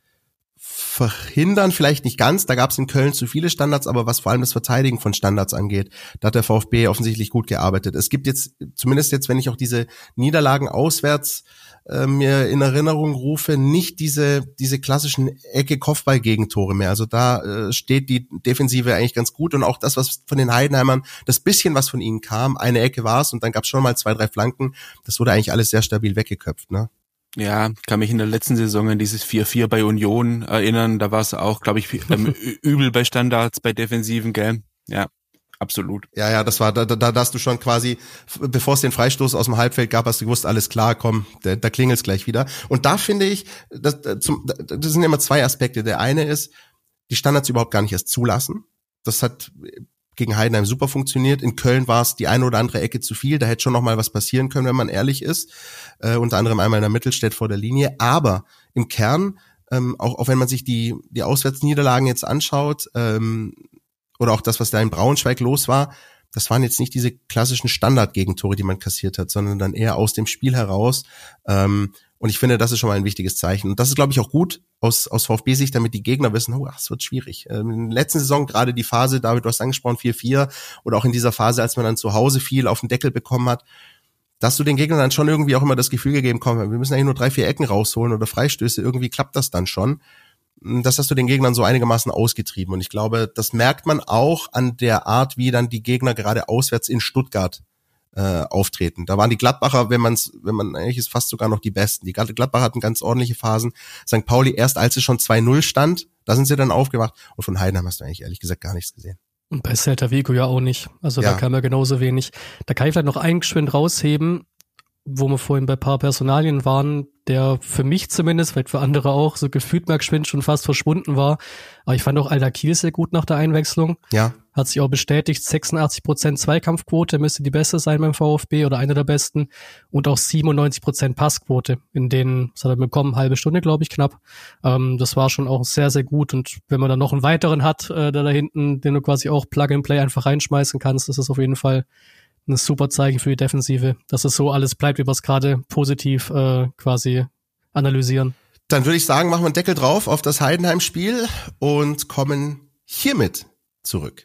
Verhindern vielleicht nicht ganz, da gab es in Köln zu viele Standards, aber was vor allem das Verteidigen von Standards angeht, da hat der VfB offensichtlich gut gearbeitet. Es gibt jetzt, zumindest jetzt, wenn ich auch diese Niederlagen auswärts äh, mir in Erinnerung rufe, nicht diese diese klassischen Ecke-Kopfball-Gegentore mehr. Also da äh, steht die Defensive eigentlich ganz gut, und auch das, was von den Heidenheimern, das bisschen, was von ihnen kam, eine Ecke war es, und dann gab es schon mal zwei, drei Flanken, das wurde eigentlich alles sehr stabil weggeköpft, ne? Ja, kann mich in der letzten Saison an dieses vier vier bei Union erinnern. Da war es auch, glaube ich, ähm, übel bei Standards, bei Defensiven, gell? Ja, absolut. Ja, ja, das war, da, da, da hast du schon quasi, bevor es den Freistoß aus dem Halbfeld gab, hast du gewusst, alles klar, komm, da, da klingelt's gleich wieder. Und da finde ich, das, zum, das sind immer zwei Aspekte. Der eine ist, die Standards überhaupt gar nicht erst zulassen. Das hat gegen Heidenheim super funktioniert. In Köln war es die eine oder andere Ecke zu viel. Da hätte schon noch mal was passieren können, wenn man ehrlich ist. Äh, unter anderem einmal in der Mittelstädt vor der Linie. Aber im Kern, ähm, auch, auch wenn man sich die die Auswärtsniederlagen jetzt anschaut, ähm, oder auch das, was da in Braunschweig los war, das waren jetzt nicht diese klassischen Standardgegentore, die man kassiert hat, sondern dann eher aus dem Spiel heraus. Ähm, und ich finde, das ist schon mal ein wichtiges Zeichen. Und das ist, glaube ich, auch gut aus, aus VfB-Sicht, damit die Gegner wissen, oh, das wird schwierig. Ähm, in der letzten Saison gerade die Phase, David, du hast angesprochen, vier vier, oder auch in dieser Phase, als man dann zu Hause viel auf den Deckel bekommen hat, dass du den Gegnern dann schon irgendwie auch immer das Gefühl gegeben, komm, wir müssen eigentlich nur drei, vier Ecken rausholen oder Freistöße, irgendwie klappt das dann schon. Das hast du den Gegnern so einigermaßen ausgetrieben. Und ich glaube, das merkt man auch an der Art, wie dann die Gegner gerade auswärts in Stuttgart äh, auftreten. Da waren die Gladbacher, wenn man's, wenn man eigentlich ist, fast sogar noch die Besten. Die Gladbacher hatten ganz ordentliche Phasen. Sankt Pauli erst, als es schon zwei null stand, da sind sie dann aufgewacht. Und von Heidenheim hast du eigentlich ehrlich gesagt gar nichts gesehen. Und bei Celta Vigo ja auch nicht. Also ja. Da kam ja genauso wenig. Da kann ich vielleicht noch einen geschwind rausheben, wo wir vorhin bei ein paar Personalien waren, der für mich zumindest, vielleicht für andere auch, so gefühlt mal geschwind schon fast verschwunden war. Aber ich fand auch Alda Kiel sehr gut nach der Einwechslung. Ja. Hat sich auch bestätigt, sechsundachtzig Prozent Zweikampfquote müsste die beste sein beim VfB oder eine der besten. Und auch siebenundneunzig Prozent Passquote, in denen, das hat er bekommen, halbe Stunde, glaube ich, knapp. Ähm, das war schon auch sehr, sehr gut. Und wenn man dann noch einen weiteren hat, äh, der da hinten, den du quasi auch Plug-and-Play einfach reinschmeißen kannst, das ist auf jeden Fall ein super Zeichen für die Defensive, dass es so alles bleibt, wie wir es gerade positiv äh, quasi analysieren. Dann würde ich sagen, machen wir einen Deckel drauf auf das Heidenheim-Spiel und kommen hiermit zurück.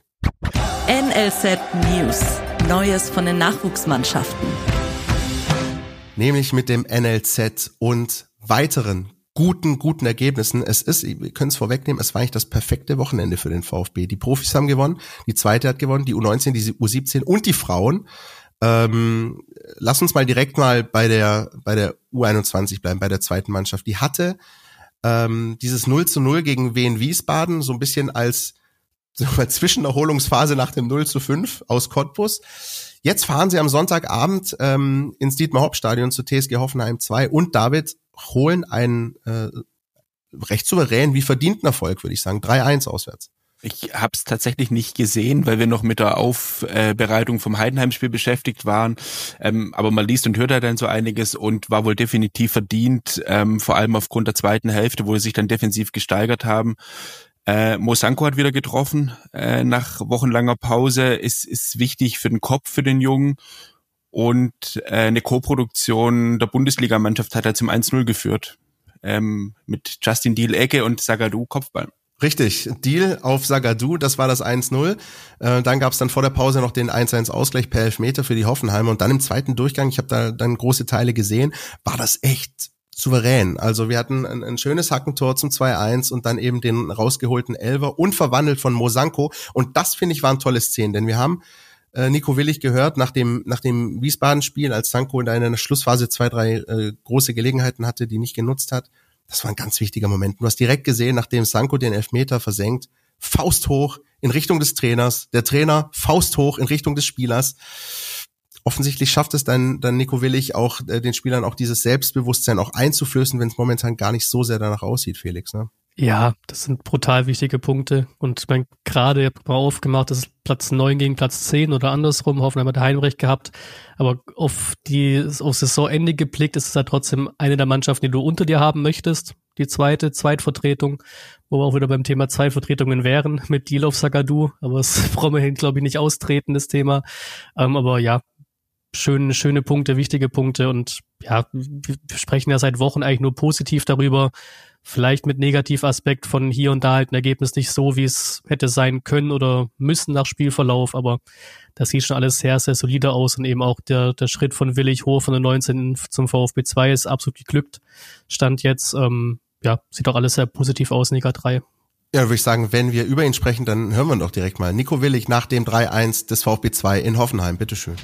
N L Z News. Neues von den Nachwuchsmannschaften. Nämlich mit dem N L Z und weiteren guten, guten Ergebnissen. Es ist, wir können es vorwegnehmen, es war eigentlich das perfekte Wochenende für den VfB. Die Profis haben gewonnen, die zweite hat gewonnen, die U neunzehn, die U siebzehn und die Frauen. Ähm, lass uns mal direkt mal bei der bei der U einundzwanzig bleiben, bei der zweiten Mannschaft. Die hatte ähm, dieses null zu null gegen Wien Wiesbaden so ein bisschen als so mal Zwischenerholungsphase nach dem null zu fünf aus Cottbus. Jetzt fahren sie am Sonntagabend ähm, ins Dietmar-Hopp-Stadion zu T S G Hoffenheim zwei und David holen einen äh, recht souveränen, wie verdienten Erfolg, würde ich sagen. drei eins auswärts. Ich habe es tatsächlich nicht gesehen, weil wir noch mit der Aufbereitung vom Heidenheim-Spiel beschäftigt waren. Ähm, aber man liest und hört da dann so einiges und war wohl definitiv verdient, ähm, vor allem aufgrund der zweiten Hälfte, wo sie sich dann defensiv gesteigert haben. Äh, Mosanko hat wieder getroffen äh, nach wochenlanger Pause. Ist ist wichtig für den Kopf, für den Jungen. Und äh, eine Co-Produktion der Bundesligamannschaft hat er zum eins null geführt. Ähm, mit Justin Deal Ecke und Zagadou Kopfball. Richtig, Deal auf Zagadou, das war das eins null. Äh, dann gab es dann vor der Pause noch den eins eins Ausgleich per Elfmeter für die Hoffenheimer. Und dann im zweiten Durchgang, ich habe da dann große Teile gesehen, war das echt souverän. Also wir hatten ein, ein schönes Hackentor zum zwei eins und dann eben den rausgeholten Elfer, unverwandelt von Mosanko. Und das, finde ich, war ein tolles Szenen, denn wir haben äh, Nico Willig gehört nach dem nach dem Wiesbaden-Spiel, als Sanko in einer Schlussphase zwei, drei äh, große Gelegenheiten hatte, die nicht genutzt hat. Das war ein ganz wichtiger Moment. Du hast direkt gesehen, nachdem Sanko den Elfmeter versenkt, Faust hoch in Richtung des Trainers, der Trainer Faust hoch in Richtung des Spielers. Offensichtlich schafft es dann, dann Nico Willig auch, äh, den Spielern auch dieses Selbstbewusstsein auch einzuflößen, wenn es momentan gar nicht so sehr danach aussieht, Felix, ne? Ja, das sind brutal wichtige Punkte. Und ich meine, gerade mal aufgemacht, das ist Platz neun gegen Platz zehn oder andersrum. Hoffenheim hat Heimrecht gehabt. Aber auf die, auf Saisonende geblickt ist es ja trotzdem eine der Mannschaften, die du unter dir haben möchtest. Die zweite, Zweitvertretung, wo wir auch wieder beim Thema Zweitvertretungen wären, mit Deal auf Zagadou. Aber es brauchen wir, glaube ich, nicht austreten, das Thema. Ähm, aber ja, schöne, schöne Punkte, wichtige Punkte. Und ja, wir sprechen ja seit Wochen eigentlich nur positiv darüber. Vielleicht mit Negativaspekt von hier und da halt ein Ergebnis nicht so, wie es hätte sein können oder müssen nach Spielverlauf, aber das sieht schon alles sehr, sehr solide aus und eben auch der der Schritt von Willig hoch von der neunzehn zum VfB zwei ist absolut geglückt. Stand jetzt, ähm, ja, sieht doch alles sehr positiv aus in Liga drei. Ja, würde ich sagen, wenn wir über ihn sprechen, dann hören wir ihn doch direkt mal. Nico Willig nach dem drei eins des VfB zwei in Hoffenheim, bitteschön.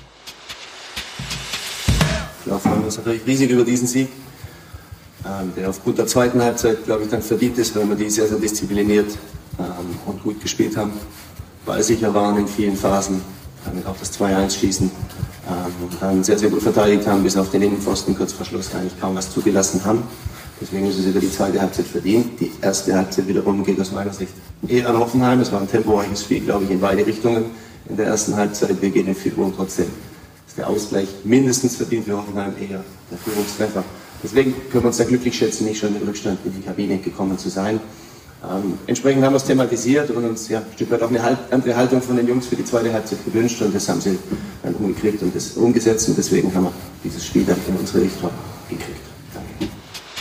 Ja, freuen wir uns natürlich riesig über diesen Sieg, ähm, der aufgrund der zweiten Halbzeit, glaube ich, dann verdient ist, weil wir die sehr, sehr diszipliniert ähm, und gut gespielt haben, ballsicher waren in vielen Phasen, damit auch das zwei eins schießen ähm, und dann sehr, sehr gut verteidigt haben, bis auf den Innenpfosten kurz vor Schluss eigentlich kaum was zugelassen haben. Deswegen ist es über die zweite Halbzeit verdient. Die erste Halbzeit wiederum geht aus meiner Sicht eher an Hoffenheim. Es war ein temporeiches Spiel, glaube ich, in beide Richtungen. In der ersten Halbzeit, wir gehen in Führung, trotzdem ist der Ausgleich mindestens verdient für Hoffenheim, eher der Führungstreffer. Deswegen können wir uns da glücklich schätzen, nicht schon mit Rückstand in die Kabine gekommen zu sein. Ähm, entsprechend haben wir es thematisiert und uns ja, ein Stück weit auch eine halt, andere Haltung von den Jungs für die zweite Halbzeit gewünscht und das haben sie dann umgekriegt und das umgesetzt und deswegen haben wir dieses Spiel dann in unsere Richtung gekriegt. Danke.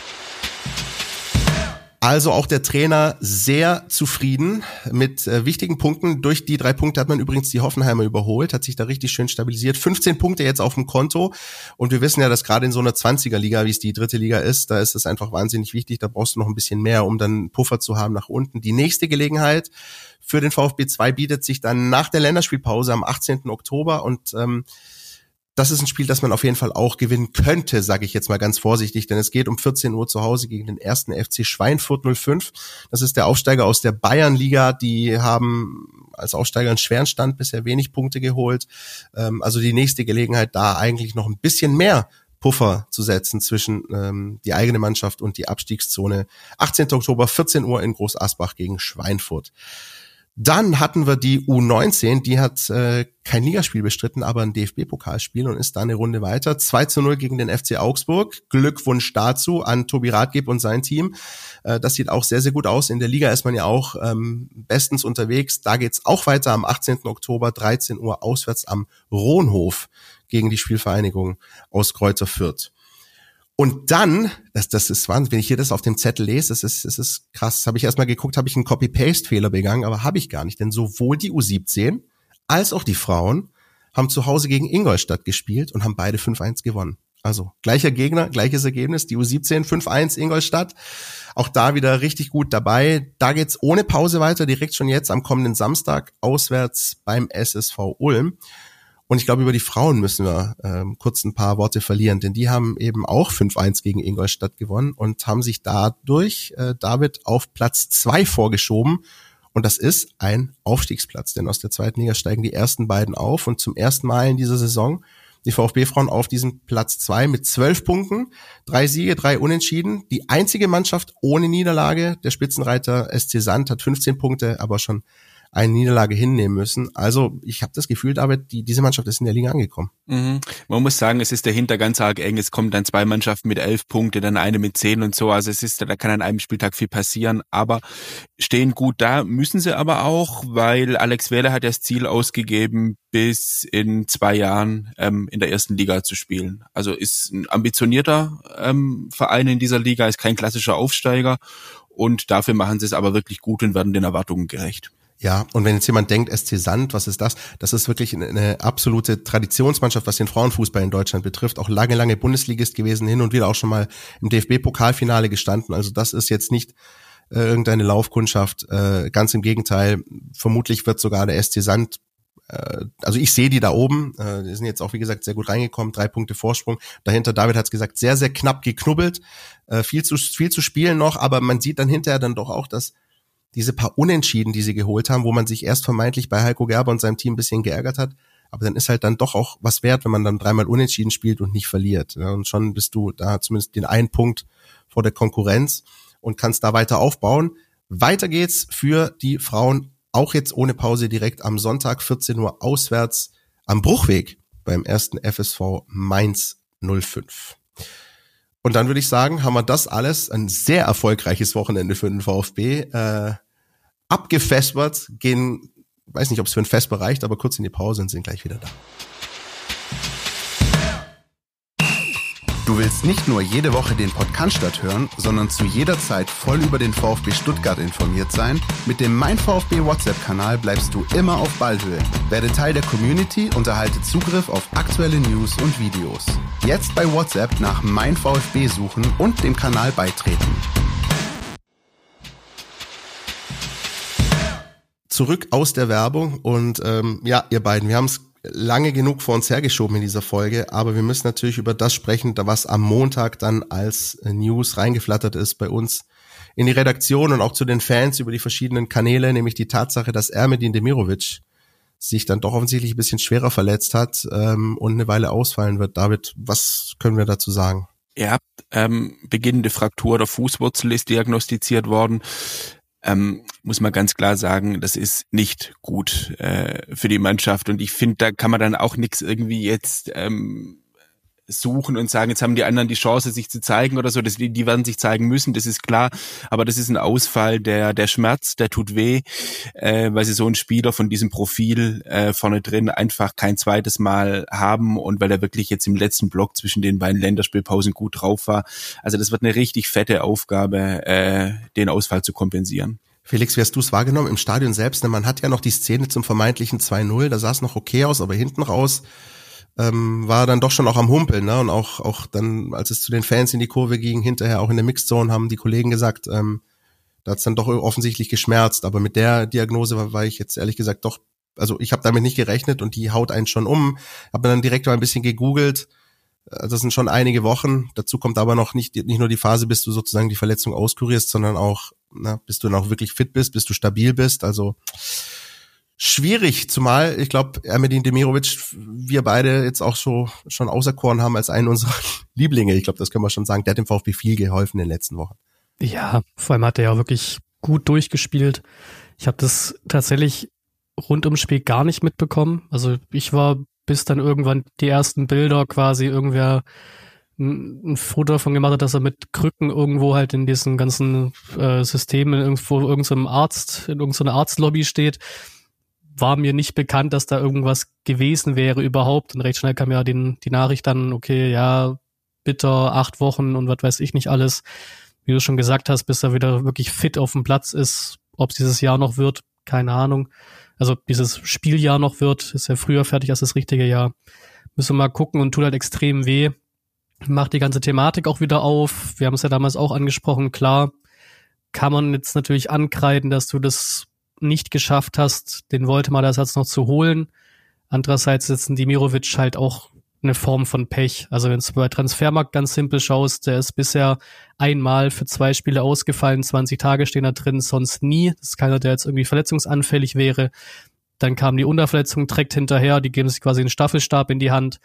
Also auch der Trainer sehr zufrieden mit äh, wichtigen Punkten. Durch die drei Punkte hat man übrigens die Hoffenheimer überholt, hat sich da richtig schön stabilisiert. fünfzehn Punkte jetzt auf dem Konto. Und wir wissen ja, dass gerade in so einer zwanziger-Liga, wie es die dritte Liga ist, da ist es einfach wahnsinnig wichtig. Da brauchst du noch ein bisschen mehr, um dann Puffer zu haben nach unten. Die nächste Gelegenheit für den VfB zwei bietet sich dann nach der Länderspielpause am achtzehnten Oktober. Und ähm, das ist ein Spiel, das man auf jeden Fall auch gewinnen könnte, sage ich jetzt mal ganz vorsichtig, denn es geht um vierzehn Uhr zu Hause gegen den ersten F C Schweinfurt null fünf. Das ist der Aufsteiger aus der Bayernliga, die haben als Aufsteiger einen schweren Stand, bisher wenig Punkte geholt. Also die nächste Gelegenheit, da eigentlich noch ein bisschen mehr Puffer zu setzen zwischen ähm, die eigene Mannschaft und die Abstiegszone. achtzehnten Oktober, vierzehn Uhr in Groß Asbach gegen Schweinfurt. Dann hatten wir die U neunzehn, die hat äh, kein Ligaspiel bestritten, aber ein D F B-Pokalspiel und ist da eine Runde weiter. zwei zu null gegen den F C Augsburg. Glückwunsch dazu an Tobi Radgeb und sein Team. Äh, das sieht auch sehr, sehr gut aus. In der Liga ist man ja auch ähm, bestens unterwegs. Da geht's auch weiter am achtzehnten Oktober, dreizehn Uhr auswärts am Rohnhof gegen die Spielvereinigung aus Greuther Fürth. Und dann, das, das ist Wahnsinn, wenn ich hier das auf dem Zettel lese, das ist, das ist krass. Habe ich erstmal geguckt, habe ich einen Copy-Paste-Fehler begangen, aber habe ich gar nicht. Denn sowohl die U siebzehn als auch die Frauen haben zu Hause gegen Ingolstadt gespielt und haben beide fünf eins gewonnen. Also gleicher Gegner, gleiches Ergebnis. Die U siebzehn fünf eins Ingolstadt. Auch da wieder richtig gut dabei. Da geht's ohne Pause weiter, direkt schon jetzt am kommenden Samstag auswärts beim S S V Ulm. Und ich glaube, über die Frauen müssen wir ähm, kurz ein paar Worte verlieren, denn die haben eben auch fünf eins gegen Ingolstadt gewonnen und haben sich dadurch, äh, David, auf Platz zwei vorgeschoben. Und das ist ein Aufstiegsplatz, denn aus der zweiten Liga steigen die ersten beiden auf und zum ersten Mal in dieser Saison die VfB-Frauen auf diesem Platz zwei mit zwölf Punkten, drei Siege, drei Unentschieden. Die einzige Mannschaft ohne Niederlage, der Spitzenreiter S C Sand, hat fünfzehn Punkte, aber schon eine Niederlage hinnehmen müssen. Also ich habe das Gefühl, David, die, diese Mannschaft ist in der Liga angekommen. Mhm. Man muss sagen, es ist dahinter ganz arg eng. Es kommen dann zwei Mannschaften mit elf Punkte, dann eine mit zehn und so. Also es ist, da kann an einem Spieltag viel passieren. Aber stehen gut da, müssen sie aber auch, weil Alex Wähler hat das Ziel ausgegeben, bis in zwei Jahren ähm, in der ersten Liga zu spielen. Also ist ein ambitionierter ähm, Verein in dieser Liga, ist kein klassischer Aufsteiger. Und dafür machen sie es aber wirklich gut und werden den Erwartungen gerecht. Ja, und wenn jetzt jemand denkt, S C Sand, was ist das? Das ist wirklich eine, eine absolute Traditionsmannschaft, was den Frauenfußball in Deutschland betrifft. Auch lange, lange Bundesligist gewesen, hin und wieder auch schon mal im D F B-Pokalfinale gestanden. Also das ist jetzt nicht äh, irgendeine Laufkundschaft. Äh, ganz im Gegenteil, vermutlich wird sogar der S C Sand, äh, also ich sehe die da oben, äh, die sind jetzt auch, wie gesagt, sehr gut reingekommen, drei Punkte Vorsprung. Dahinter, David hat es gesagt, sehr, sehr knapp geknubbelt, äh, viel zu viel zu spielen noch, aber man sieht dann hinterher dann doch auch, dass diese paar Unentschieden, die sie geholt haben, wo man sich erst vermeintlich bei Heiko Gerber und seinem Team ein bisschen geärgert hat, aber dann ist halt dann doch auch was wert, wenn man dann dreimal unentschieden spielt und nicht verliert. Ja, und schon bist du da zumindest den einen Punkt vor der Konkurrenz und kannst da weiter aufbauen. Weiter geht's für die Frauen, auch jetzt ohne Pause, direkt am Sonntag vierzehn Uhr auswärts am Bruchweg beim ersten F S V Mainz null fünf. Und dann würde ich sagen, haben wir das alles, ein sehr erfolgreiches Wochenende für den VfB, äh, abgefespert, gehen, weiß nicht, ob es für ein Vesper reicht, aber kurz in die Pause und sind gleich wieder da. Du willst nicht nur jede Woche den Podcast hören, sondern zu jeder Zeit voll über den VfB Stuttgart informiert sein? Mit dem Mein VfB WhatsApp-Kanal bleibst du immer auf Ballhöhe. Werde Teil der Community und erhalte Zugriff auf aktuelle News und Videos. Jetzt bei WhatsApp nach Mein VfB suchen und dem Kanal beitreten. Zurück aus der Werbung und ähm, ja, ihr beiden, wir haben es lange genug vor uns hergeschoben in dieser Folge, aber wir müssen natürlich über das sprechen, was am Montag dann als News reingeflattert ist bei uns in die Redaktion und auch zu den Fans über die verschiedenen Kanäle, nämlich die Tatsache, dass Ermedin Demirovic sich dann doch offensichtlich ein bisschen schwerer verletzt hat ähm, und eine Weile ausfallen wird. David, was können wir dazu sagen? Ja, ähm, beginnende Fraktur der Fußwurzel ist diagnostiziert worden. Ähm, muss man ganz klar sagen, das ist nicht gut äh, für die Mannschaft und ich finde, da kann man dann auch nichts irgendwie jetzt ähm, suchen und sagen, jetzt haben die anderen die Chance, sich zu zeigen oder so, das, die, die werden sich zeigen müssen, das ist klar, aber das ist ein Ausfall, der der Schmerz, der tut weh, äh, weil sie so einen Spieler von diesem Profil äh, vorne drin einfach kein zweites Mal haben und weil er wirklich jetzt im letzten Block zwischen den beiden Länderspielpausen gut drauf war. Also das wird eine richtig fette Aufgabe, äh, den Ausfall zu kompensieren. Felix, wie hast du es wahrgenommen im Stadion selbst? Man hat ja noch die Szene zum vermeintlichen zwei null, da sah es noch okay aus, aber hinten raus ähm, war dann doch schon auch am Humpeln, ne? Und auch auch dann, als es zu den Fans in die Kurve ging, hinterher auch in der Mixed-Zone, haben die Kollegen gesagt, ähm, da hat's dann doch offensichtlich geschmerzt. Aber mit der Diagnose war, war ich jetzt ehrlich gesagt doch, also ich habe damit nicht gerechnet und die haut einen schon um. Habe dann direkt mal ein bisschen gegoogelt. Das sind schon einige Wochen. Dazu kommt aber noch nicht nicht nur die Phase, bis du sozusagen die Verletzung auskurierst, sondern auch, na, bis du dann auch wirklich fit bist, bis du stabil bist. Also schwierig, zumal, ich glaube, Ermedin Demirovic, wir beide jetzt auch so schon auserkoren haben als einen unserer Lieblinge. Ich glaube, das können wir schon sagen. Der hat dem VfB viel geholfen in den letzten Wochen. Ja, vor allem hat er ja wirklich gut durchgespielt. Ich habe das tatsächlich rund ums Spiel gar nicht mitbekommen. Also ich war, bis dann irgendwann die ersten Bilder quasi irgendwer ein, ein Foto davon gemacht hat, dass er mit Krücken irgendwo halt in diesen ganzen äh, Systemen irgendwo irgendeinem Arzt, in irgendeiner Arztlobby steht. War mir nicht bekannt, dass da irgendwas gewesen wäre überhaupt. Und recht schnell kam ja den, die Nachricht dann, okay, ja, bitter, acht Wochen und was weiß ich nicht alles. Wie du schon gesagt hast, bis er wieder wirklich fit auf dem Platz ist. Ob es dieses Jahr noch wird, keine Ahnung. Also dieses Spieljahr noch wird, ist ja früher fertig als das richtige Jahr. Müssen wir mal gucken und tut halt extrem weh. Macht die ganze Thematik auch wieder auf. Wir haben es ja damals auch angesprochen. Klar, kann man jetzt natürlich ankreiden, dass du das nicht geschafft hast, den Voldemar-Ersatz noch zu holen. Andererseits sitzen Demirovic halt auch eine Form von Pech. Also wenn du bei Transfermarkt ganz simpel schaust, der ist bisher einmal für zwei Spiele ausgefallen, zwanzig Tage stehen da drin, sonst nie. Das ist keiner, der jetzt irgendwie verletzungsanfällig wäre. Dann kam die Unterverletzung direkt hinterher, die geben sich quasi einen Staffelstab in die Hand.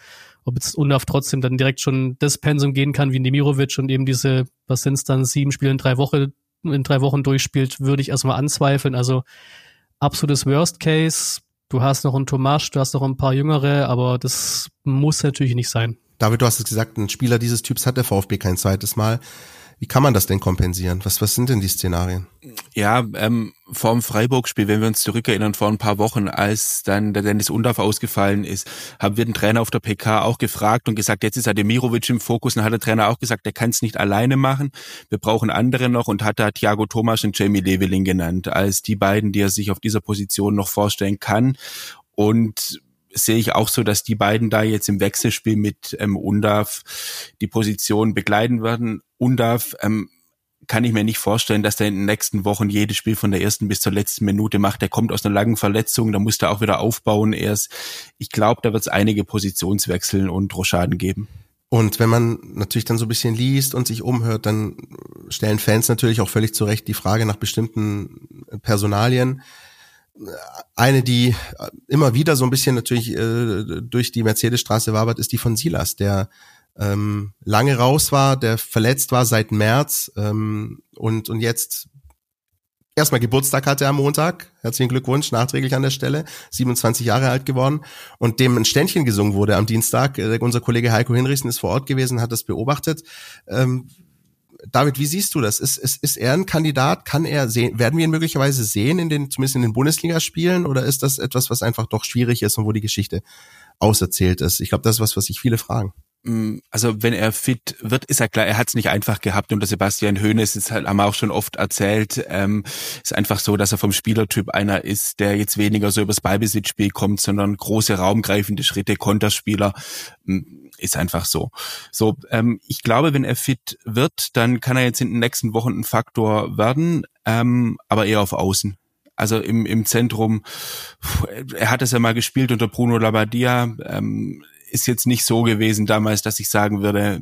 ob jetzt Undav trotzdem dann direkt schon das Pensum gehen kann wie Demirovic und eben diese, was sind es dann, sieben Spiele in drei Wochen, in drei Wochen durchspielt, würde ich erstmal anzweifeln. Also absolutes Worst Case. Du hast noch einen Tomasch, du hast noch ein paar Jüngere, aber das muss natürlich nicht sein. David, du hast es gesagt, ein Spieler dieses Typs hat der VfB kein zweites Mal. Wie kann man das denn kompensieren? Was, was sind denn die Szenarien? Ja, ähm, vor dem Freiburg-Spiel, wenn wir uns zurückerinnern, vor ein paar Wochen, als dann der Dennis Undav ausgefallen ist, haben wir den Trainer auf der P K auch gefragt und gesagt, jetzt ist er Demirovic im Fokus. Und dann hat der Trainer auch gesagt, er kann es nicht alleine machen. Wir brauchen andere noch und hat da Thiago Tomasch und Jamie Leveling genannt, als die beiden, die er sich auf dieser Position noch vorstellen kann. Und sehe ich auch so, dass die beiden da jetzt im Wechselspiel mit ähm, Undav die Position begleiten werden. Undav ähm, kann ich mir nicht vorstellen, dass der in den nächsten Wochen jedes Spiel von der ersten bis zur letzten Minute macht. Der kommt aus einer langen Verletzung, da muss er auch wieder aufbauen erst. Ich glaube, da wird es einige Positionswechseln und Rochaden geben. Und wenn man natürlich dann so ein bisschen liest und sich umhört, dann stellen Fans natürlich auch völlig zu Recht die Frage nach bestimmten Personalien. Eine, die immer wieder so ein bisschen natürlich äh, durch die Mercedesstraße wabert, ist die von Silas, der ähm, lange raus war, der verletzt war seit März ähm, und und jetzt erstmal Geburtstag hatte am Montag. Herzlichen Glückwunsch, nachträglich an der Stelle. siebenundzwanzig Jahre alt geworden und dem ein Ständchen gesungen wurde am Dienstag. Äh, unser Kollege Heiko Hinrichsen ist vor Ort gewesen, hat das beobachtet. Ähm, David, wie siehst du das? Ist, ist, ist er ein Kandidat? Kann er sehen? Werden wir ihn möglicherweise sehen in den, zumindest in den Bundesligaspielen? Oder ist das etwas, was einfach doch schwierig ist und wo die Geschichte auserzählt ist? Ich glaube, das ist was, was sich viele fragen. Also wenn er fit wird, ist ja klar, er hat es nicht einfach gehabt und der Sebastian Hoeneß, das haben wir auch schon oft erzählt, ähm, ist einfach so, dass er vom Spielertyp einer ist, der jetzt weniger so übers Ballbesitzspiel kommt, sondern große raumgreifende Schritte, Konterspieler, ist einfach so. So, ähm, ich glaube, wenn er fit wird, dann kann er jetzt in den nächsten Wochen ein Faktor werden, ähm, aber eher auf Außen. Also im im Zentrum, er hat es ja mal gespielt unter Bruno Labbadia, ähm, ist jetzt nicht so gewesen damals, dass ich sagen würde,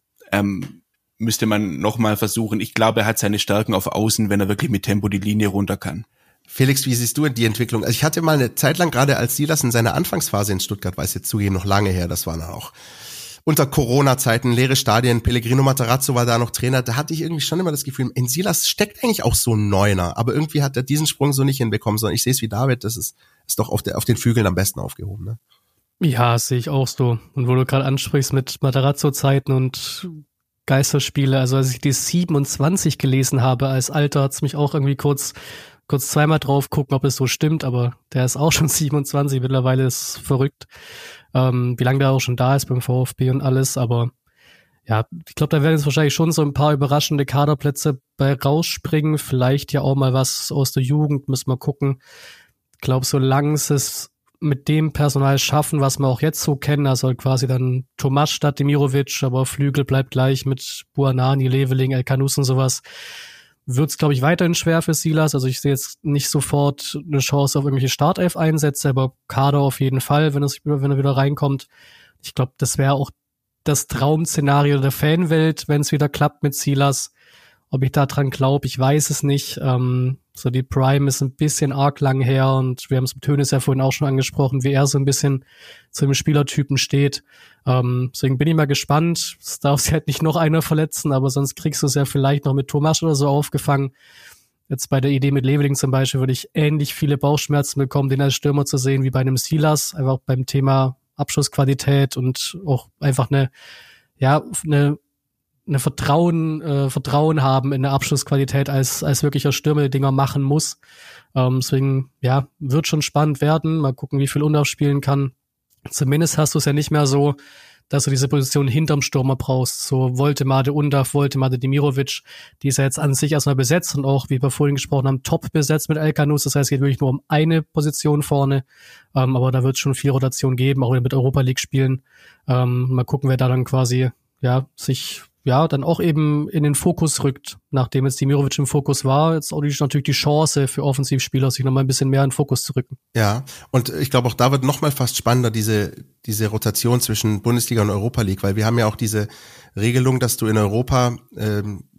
ähm, müsste man nochmal versuchen. Ich glaube, er hat seine Stärken auf Außen, wenn er wirklich mit Tempo die Linie runter kann. Felix, wie siehst du die Entwicklung? Also ich hatte mal eine Zeit lang, gerade als Silas in seiner Anfangsphase in Stuttgart, weiß jetzt zugeben, noch lange her, das war dann auch unter Corona-Zeiten, leere Stadien, Pellegrino Matarazzo war da noch Trainer, da hatte ich irgendwie schon immer das Gefühl, in Silas steckt eigentlich auch so ein Neuner, aber irgendwie hat er diesen Sprung so nicht hinbekommen, sondern ich sehe es wie David, das ist, ist doch auf, der, auf den Flügeln am besten aufgehoben, ne? Ja, sehe ich auch so. Und wo du gerade ansprichst mit Matarazzo-Zeiten und Geisterspiele, also als ich die siebenundzwanzig gelesen habe als Alter, hat's mich auch irgendwie kurz kurz zweimal drauf gucken, ob es so stimmt, aber der ist auch schon siebenundzwanzig, mittlerweile ist verrückt, ähm, wie lange der auch schon da ist beim VfB und alles, aber ja, ich glaube, da werden jetzt wahrscheinlich schon so ein paar überraschende Kaderplätze bei rausspringen, vielleicht ja auch mal was aus der Jugend, müssen wir gucken. Ich glaube, solange es mit dem Personal schaffen, was wir auch jetzt so kennen, also quasi dann Tomasch statt Demirovic, aber Flügel bleibt gleich mit Buonani, Leveling, El Canus und sowas, wird's, glaube ich, weiterhin schwer für Silas. Also ich sehe jetzt nicht sofort eine Chance auf irgendwelche Startelf-Einsätze, aber Kader auf jeden Fall, wenn, es, wenn er wieder reinkommt. Ich glaube, das wäre auch das Traum-Szenario der Fanwelt, wenn es wieder klappt mit Silas. Ob ich da dran glaube, ich weiß es nicht. Ähm, so die Prime ist ein bisschen arg lang her und wir haben es mit Hoeneß ja vorhin auch schon angesprochen, wie er so ein bisschen zu dem Spielertypen steht. Ähm, deswegen bin ich mal gespannt. Es darf sich halt nicht noch einer verletzen, aber sonst kriegst du es ja vielleicht noch mit Tomasch oder so aufgefangen. Jetzt bei der Idee mit Leveling zum Beispiel würde ich ähnlich viele Bauchschmerzen bekommen, den als Stürmer zu sehen wie bei einem Silas, einfach beim Thema Abschussqualität und auch einfach eine, ja, eine eine Vertrauen, äh, Vertrauen haben in der Abschlussqualität als als wirklicher Stürmer, die Dinger machen muss. Ähm, deswegen, ja, wird schon spannend werden. Mal gucken, wie viel Undav spielen kann. Zumindest hast du es ja nicht mehr so, dass du diese Position hinterm Stürmer brauchst. So Woltemade Undav, Woltemade Demirovic, die ist ja jetzt an sich erstmal besetzt und auch, wie wir vorhin gesprochen haben, top besetzt mit El Canus. Das heißt, es geht wirklich nur um eine Position vorne. Ähm, aber da wird es schon viel Rotation geben, auch mit Europa League spielen. Ähm, mal gucken, wer da dann quasi, ja, sich ja, dann auch eben in den Fokus rückt, nachdem jetzt Demirovic im Fokus war, jetzt auch die, natürlich die Chance für Offensivspieler, sich nochmal ein bisschen mehr in den Fokus zu rücken. Ja, und ich glaube auch da wird nochmal fast spannender, diese diese Rotation zwischen Bundesliga und Europa League, weil wir haben ja auch diese Regelung, dass du in Europa ähm,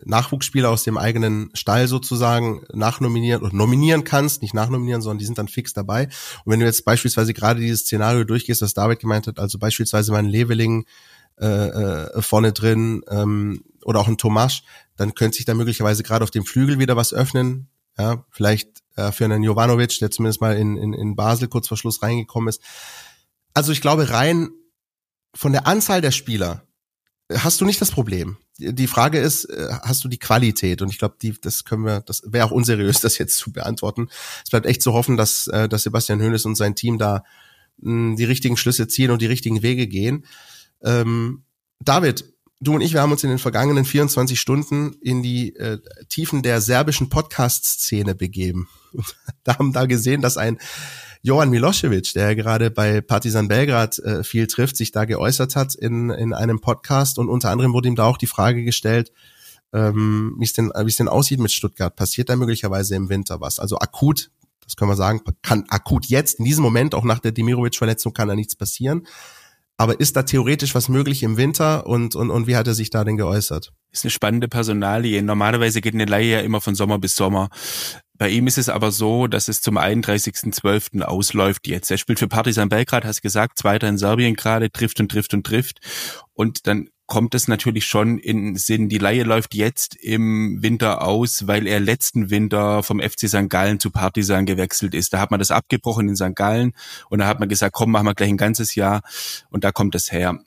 Nachwuchsspieler aus dem eigenen Stall sozusagen nachnominieren oder nominieren kannst, nicht nachnominieren, sondern die sind dann fix dabei. Und wenn du jetzt beispielsweise gerade dieses Szenario durchgehst, was David gemeint hat, also beispielsweise mal ein Leveling äh, äh, vorne drin ähm, oder auch ein Tomasch, dann könnte sich da möglicherweise gerade auf dem Flügel wieder was öffnen. Ja, vielleicht äh, für einen Jovanovic, der zumindest mal in, in, in Basel kurz vor Schluss reingekommen ist. Also ich glaube, rein von der Anzahl der Spieler hast du nicht das Problem. Die Frage ist, hast du die Qualität? Und ich glaube, die, das können wir, das wäre auch unseriös, das jetzt zu beantworten. Es bleibt echt zu hoffen, dass, dass Sebastian Hoeneß und sein Team da mh, die richtigen Schlüsse ziehen und die richtigen Wege gehen. Ähm, David, du und ich, wir haben uns in den vergangenen vierundzwanzig Stunden in die äh, Tiefen der serbischen Podcast-Szene begeben. Da haben da gesehen, dass ein Jovan Milošević, der gerade bei Partizan Belgrad äh, viel trifft, sich da geäußert hat in in einem Podcast, und unter anderem wurde ihm da auch die Frage gestellt, ähm, wie es denn wie es denn aussieht mit Stuttgart. Passiert da möglicherweise im Winter was? Also akut, das können wir sagen, kann akut jetzt in diesem Moment, auch nach der Demirovic-Verletzung, kann da nichts passieren. Aber ist da theoretisch was möglich im Winter, und und und wie hat er sich da denn geäußert? Ist eine spannende Personalie. Normalerweise geht eine Leihe ja immer von Sommer bis Sommer. Bei ihm ist es aber so, dass es zum einunddreißigsten zwölften ausläuft jetzt. Er spielt für Partizan Belgrad, hast gesagt, Zweiter in Serbien gerade, trifft und trifft und trifft. Und dann kommt es natürlich schon in den Sinn, die Leihe läuft jetzt im Winter aus, weil er letzten Winter vom F C Sankt Gallen zu Partizan gewechselt ist. Da hat man das abgebrochen in Sankt Gallen und da hat man gesagt, komm, machen wir gleich ein ganzes Jahr, und da kommt es her.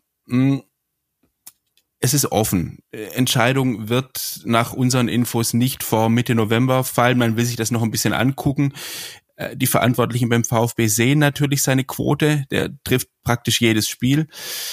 Es ist offen. Entscheidung wird nach unseren Infos nicht vor Mitte November fallen. Man will sich das noch ein bisschen angucken. Die Verantwortlichen beim VfB sehen natürlich seine Quote. Der trifft praktisch jedes Spiel.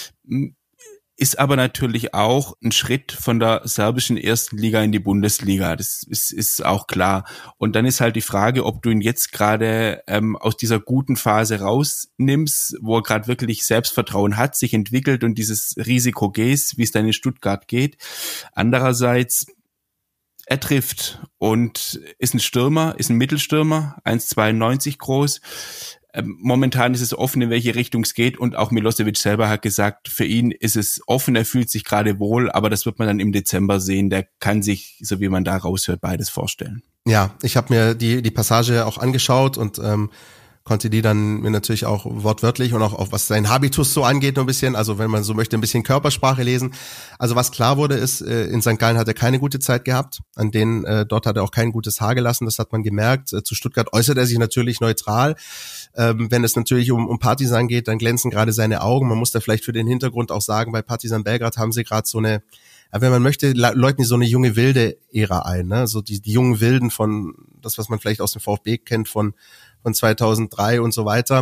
Ist aber natürlich auch ein Schritt von der serbischen ersten Liga in die Bundesliga. Das ist, ist auch klar. Und dann ist halt die Frage, ob du ihn jetzt gerade ähm, aus dieser guten Phase rausnimmst, wo er gerade wirklich Selbstvertrauen hat, sich entwickelt und dieses Risiko gehst, wie es dann in Stuttgart geht. Andererseits, er trifft und ist ein Stürmer, ist ein Mittelstürmer, eins Komma zweiundneunzig groß. Momentan ist es offen, in welche Richtung es geht, und auch Milošević selber hat gesagt, für ihn ist es offen, er fühlt sich gerade wohl, aber das wird man dann im Dezember sehen. Der kann sich, so wie man da raushört, beides vorstellen. Ja, ich habe mir die die Passage auch angeschaut und ähm, konnte die dann mir natürlich auch wortwörtlich und auch, auch was sein Habitus so angeht noch ein bisschen, also wenn man so möchte, ein bisschen Körpersprache lesen. Also was klar wurde ist, äh, in Sankt Gallen hat er keine gute Zeit gehabt, an denen äh, dort hat er auch kein gutes Haar gelassen, das hat man gemerkt. Äh, zu Stuttgart äußert er sich natürlich neutral. Ähm, wenn es natürlich um, um Partizan geht, dann glänzen gerade seine Augen. Man muss da vielleicht für den Hintergrund auch sagen, bei Partizan Belgrad haben sie gerade so eine, ja, wenn man möchte, läuten die so eine junge wilde Ära ein, ne? So die, die jungen Wilden von, das was man vielleicht aus dem VfB kennt, von von zweitausenddrei und so weiter.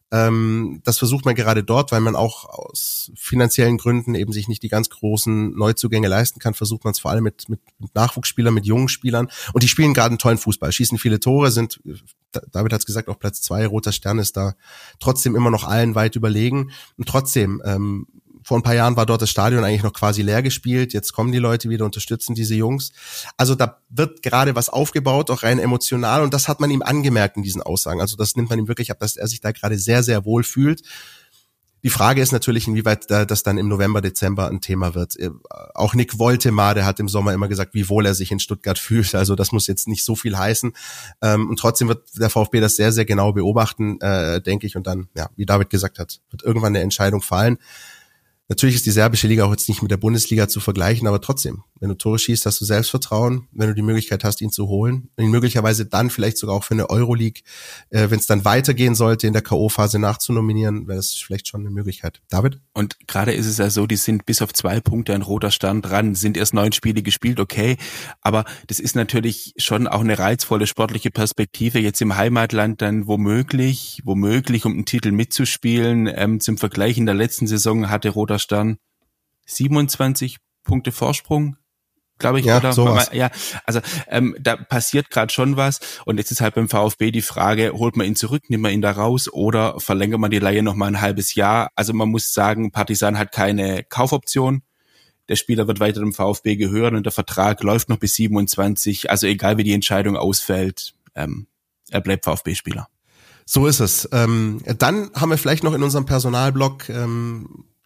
Ähm, das versucht man gerade dort, weil man auch aus finanziellen Gründen eben sich nicht die ganz großen Neuzugänge leisten kann, versucht man es vor allem mit, mit, mit Nachwuchsspielern, mit jungen Spielern. Und die spielen gerade einen tollen Fußball, schießen viele Tore, sind, David hat es gesagt, auf Platz zwei, Roter Stern ist da trotzdem immer noch allen weit überlegen. Und trotzdem, ähm, vor ein paar Jahren war dort das Stadion eigentlich noch quasi leer gespielt. Jetzt kommen die Leute wieder, unterstützen diese Jungs. Also da wird gerade was aufgebaut, auch rein emotional. Und das hat man ihm angemerkt in diesen Aussagen. Also das nimmt man ihm wirklich ab, dass er sich da gerade sehr, sehr wohl fühlt. Die Frage ist natürlich, inwieweit das dann im November, Dezember ein Thema wird. Auch Nick Woltemade hat im Sommer immer gesagt, wie wohl er sich in Stuttgart fühlt. Also das muss jetzt nicht so viel heißen. Und trotzdem wird der VfB das sehr, sehr genau beobachten, denke ich. Und dann, ja, wie David gesagt hat, wird irgendwann eine Entscheidung fallen. Natürlich ist die serbische Liga auch jetzt nicht mit der Bundesliga zu vergleichen, aber trotzdem, wenn du Tore schießt, hast du Selbstvertrauen, wenn du die Möglichkeit hast, ihn zu holen, ihn möglicherweise dann vielleicht sogar auch für eine Euroleague, äh, wenn es dann weitergehen sollte, in der K O-Phase nachzunominieren, wäre das vielleicht schon eine Möglichkeit. David? Und gerade ist es ja so, die sind bis auf zwei Punkte an Roter Stern dran, sind erst neun Spiele gespielt, okay, aber das ist natürlich schon auch eine reizvolle sportliche Perspektive, jetzt im Heimatland dann womöglich, womöglich um einen Titel mitzuspielen. Ähm, zum Vergleich, in der letzten Saison hatte Roter Stern siebenundzwanzig Punkte Vorsprung, glaube ich, ja, oder? Sowas. Ja, also ähm, da passiert gerade schon was, und jetzt ist halt beim VfB die Frage, holt man ihn zurück, nimmt man ihn da raus oder verlängert man die Leihe noch mal ein halbes Jahr? Also man muss sagen, Partizan hat keine Kaufoption. Der Spieler wird weiter dem VfB gehören und der Vertrag läuft noch bis siebenundzwanzig. Also egal wie die Entscheidung ausfällt, ähm, er bleibt VfB-Spieler. So ist es. Ähm, dann haben wir vielleicht noch in unserem Personalblock ähm,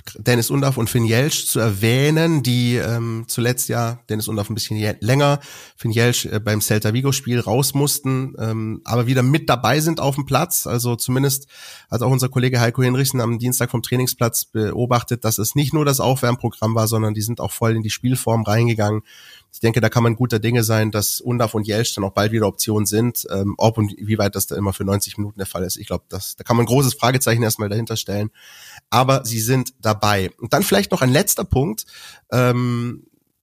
Dennis Undaff und Finn Jelsch zu erwähnen, die ähm, zuletzt ja, Dennis Undaff ein bisschen je- länger, Finn Jelsch äh, beim Celta Vigo-Spiel raus mussten, ähm, aber wieder mit dabei sind auf dem Platz. Also zumindest hat auch unser Kollege Heiko Hinrichsen am Dienstag vom Trainingsplatz beobachtet, dass es nicht nur das Aufwärmprogramm war, sondern die sind auch voll in die Spielform reingegangen. Ich denke, da kann man guter Dinge sein, dass Undaff und Jelsch dann auch bald wieder Optionen sind. Ähm, ob und wie weit das da immer für neunzig Minuten der Fall ist, ich glaube, das da kann man ein großes Fragezeichen erstmal dahinter stellen. Aber sie sind dabei. Und dann vielleicht noch ein letzter Punkt, ähm,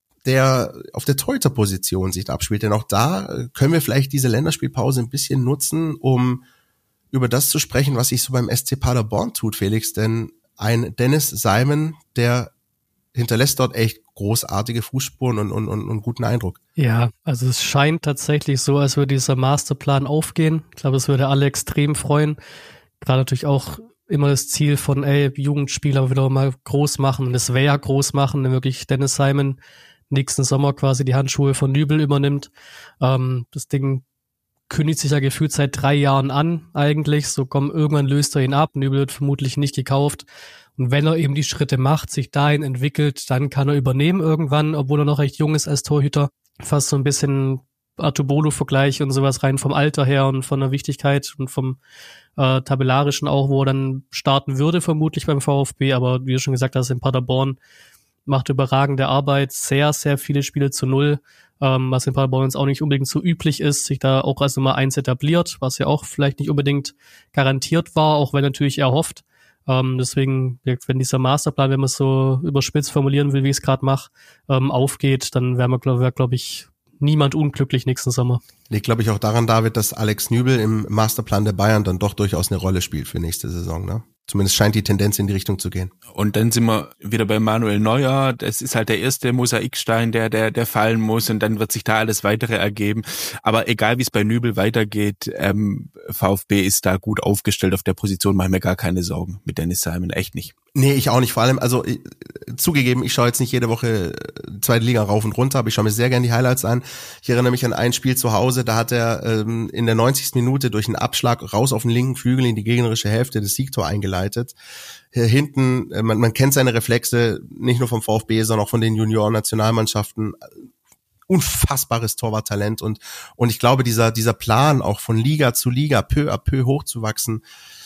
der auf der Torhüterposition sich abspielt. Denn auch da können wir vielleicht diese Länderspielpause ein bisschen nutzen, um über das zu sprechen, was sich so beim S C Paderborn tut, Felix. Denn ein Dennis Simon, der hinterlässt dort echt großartige Fußspuren und, und, und, und guten Eindruck. Ja, also es scheint tatsächlich so, als würde dieser Masterplan aufgehen. Ich glaube, es würde alle extrem freuen. Gerade natürlich auch immer das Ziel von, ey, Jugendspieler wieder mal groß machen. Und es wäre ja groß machen, wenn wirklich Dennis Simon nächsten Sommer quasi die Handschuhe von Nübel übernimmt. Ähm, das Ding kündigt sich ja gefühlt seit drei Jahren an eigentlich. So komm, irgendwann löst er ihn ab. Nübel wird vermutlich nicht gekauft. Und wenn er eben die Schritte macht, sich dahin entwickelt, dann kann er übernehmen irgendwann, obwohl er noch recht jung ist als Torhüter. Fast so ein bisschen Artubolo-Vergleich und sowas rein vom Alter her und von der Wichtigkeit und vom äh, Tabellarischen auch, wo er dann starten würde vermutlich beim VfB. Aber wie du schon gesagt hast, in Paderborn macht überragende Arbeit, sehr, sehr viele Spiele zu null, ähm, was in Paderborn jetzt auch nicht unbedingt so üblich ist, sich da auch als Nummer eins etabliert, was ja auch vielleicht nicht unbedingt garantiert war, auch wenn natürlich er hofft. Ähm, deswegen, wenn dieser Masterplan, wenn man es so überspitzt formulieren will, wie ich es gerade mache, ähm, aufgeht, dann wäre man, glaube wär, glaub ich, niemand unglücklich nächsten Sommer. Liegt, glaube ich, auch daran, David, dass Alex Nübel im Masterplan der Bayern dann doch durchaus eine Rolle spielt für nächste Saison, ne? Zumindest scheint die Tendenz in die Richtung zu gehen. Und dann sind wir wieder bei Manuel Neuer. Das ist halt der erste Mosaikstein, der, der, der fallen muss, und dann wird sich da alles weitere ergeben. Aber egal, wie es bei Nübel weitergeht, ähm, VfB ist da gut aufgestellt auf der Position. Mach mir gar keine Sorgen mit Dennis Simon, echt nicht. Nee, ich auch nicht. Vor allem, also ich, zugegeben, ich schaue jetzt nicht jede Woche zweite Liga rauf und runter, aber ich schaue mir sehr gerne die Highlights an. Ich erinnere mich an ein Spiel zu Hause, da hat er ähm, in der neunzigsten Minute durch einen Abschlag raus auf den linken Flügel in die gegnerische Hälfte des Siegtor eingeleitet. Hier hinten, man, man kennt seine Reflexe, nicht nur vom VfB, sondern auch von den Junioren-Nationalmannschaften. Unfassbares Torwarttalent, und und ich glaube, dieser dieser Plan auch von Liga zu Liga peu à peu hochzuwachsen,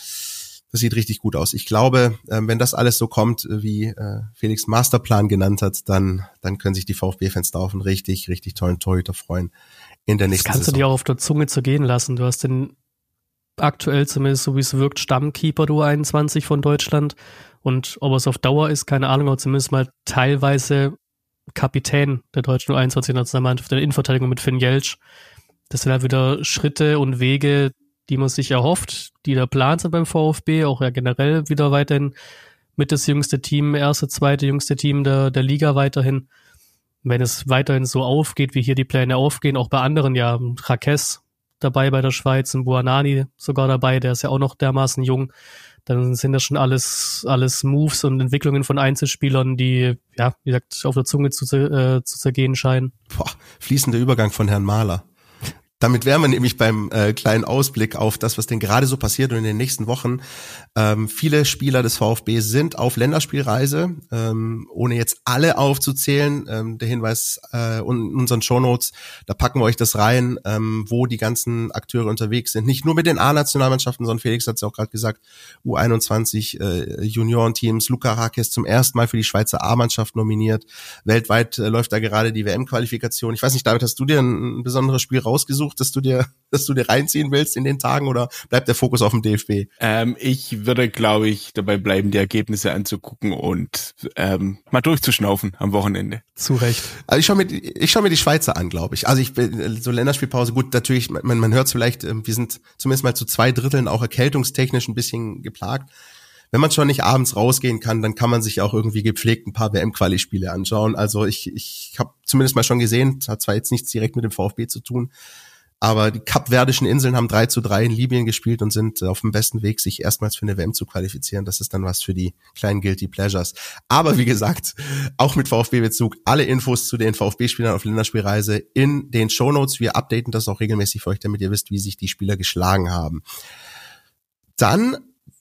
das sieht richtig gut aus. Ich glaube, wenn das alles so kommt, wie Felix Masterplan genannt hat, dann dann können sich die VfB-Fans da auf einen richtig, richtig tollen Torhüter freuen in der nächsten Saison. Das kannst du dir auch auf der Zunge zergehen lassen. Du hast den aktuell, zumindest so wie es wirkt, Stammkeeper der U einundzwanzig von Deutschland, und ob es auf Dauer ist, keine Ahnung, aber zumindest mal teilweise Kapitän der deutschen U einundzwanzig-Nationalmannschaft der Innenverteidigung mit Finn Jelsch. Das sind halt wieder Schritte und Wege, die man sich erhofft, die der Plan sind beim VfB, auch ja generell wieder weiterhin mit das jüngste Team, erste, zweite jüngste Team der, der Liga weiterhin. Wenn es weiterhin so aufgeht, wie hier die Pläne aufgehen, auch bei anderen, ja, Rakes dabei bei der Schweiz, ein Buonanni sogar dabei, der ist ja auch noch dermaßen jung, dann sind das schon alles alles Moves und Entwicklungen von Einzelspielern, die, ja, wie gesagt, auf der Zunge zu, äh, zu zergehen scheinen. Boah, fließender Übergang von Herrn Mahler. Damit wären wir nämlich beim äh, kleinen Ausblick auf das, was denn gerade so passiert und in den nächsten Wochen. Ähm, viele Spieler des VfB sind auf Länderspielreise, ähm, ohne jetzt alle aufzuzählen. Ähm, der Hinweis äh, in unseren Shownotes, da packen wir euch das rein, ähm, wo die ganzen Akteure unterwegs sind. Nicht nur mit den A-Nationalmannschaften, sondern Felix hat es ja auch gerade gesagt, U einundzwanzig äh, Juniorenteams. Luca Rakes zum ersten Mal für die Schweizer A-Mannschaft nominiert. Weltweit äh, läuft da gerade die W M-Qualifikation. Ich weiß nicht, David, hast du dir ein, ein besonderes Spiel rausgesucht, dass du dir, dass du dir reinziehen willst in den Tagen, oder bleibt der Fokus auf dem D F B? Ähm, ich würde, glaube ich, dabei bleiben, die Ergebnisse anzugucken und ähm, mal durchzuschnaufen am Wochenende. Zu Recht. Also ich schaue mir, ich schaue mir die Schweizer an, glaube ich. Also ich bin so Länderspielpause, gut, natürlich, man, man hört es vielleicht, wir sind zumindest mal zu zwei Dritteln auch erkältungstechnisch ein bisschen geplagt. Wenn man schon nicht abends rausgehen kann, dann kann man sich auch irgendwie gepflegt ein paar W M-Quali-Spiele anschauen. Also ich ich habe zumindest mal schon gesehen, hat zwar jetzt nichts direkt mit dem VfB zu tun, aber die kapverdischen Inseln haben drei zu drei in Libyen gespielt und sind auf dem besten Weg, sich erstmals für eine W M zu qualifizieren. Das ist dann was für die kleinen Guilty Pleasures. Aber wie gesagt, auch mit VfB-Bezug, alle Infos zu den VfB-Spielern auf Länderspielreise in den Shownotes. Wir updaten das auch regelmäßig für euch, damit ihr wisst, wie sich die Spieler geschlagen haben. Dann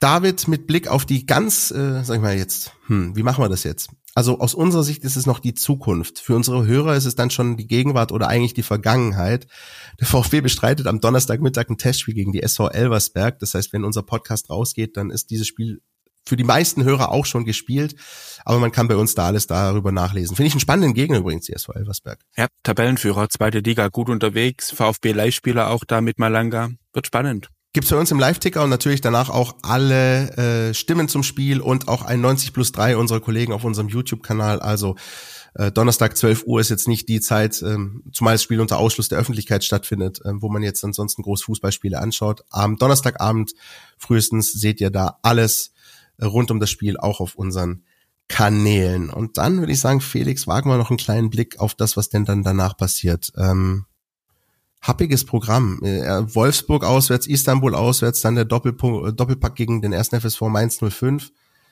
David, mit Blick auf die ganz, äh, sag ich mal jetzt, hm, wie machen wir das jetzt? Also aus unserer Sicht ist es noch die Zukunft. Für unsere Hörer ist es dann schon die Gegenwart oder eigentlich die Vergangenheit. Der VfB bestreitet am Donnerstagmittag ein Testspiel gegen die S V Elversberg. Das heißt, wenn unser Podcast rausgeht, dann ist dieses Spiel für die meisten Hörer auch schon gespielt. Aber man kann bei uns da alles darüber nachlesen. Finde ich einen spannenden Gegner übrigens, die S V Elversberg. Ja, Tabellenführer, zweite Liga, gut unterwegs. VfB-Leihspieler auch da mit Malanga. Wird spannend. Gibt's bei uns im Live-Ticker und natürlich danach auch alle äh, Stimmen zum Spiel und auch ein neunzig plus drei unserer Kollegen auf unserem YouTube-Kanal. Also äh, Donnerstag zwölf Uhr ist jetzt nicht die Zeit, ähm, zumal das Spiel unter Ausschluss der Öffentlichkeit stattfindet, äh, wo man jetzt ansonsten groß Fußballspiele anschaut. Am Donnerstagabend frühestens seht ihr da alles äh, rund um das Spiel, auch auf unseren Kanälen. Und dann würde ich sagen, Felix, wagen wir noch einen kleinen Blick auf das, was denn dann danach passiert. Ähm, Happiges Programm. Wolfsburg auswärts, Istanbul auswärts, dann der Doppelpunkt, Doppelpack gegen den ersten F S V Mainz null fünf.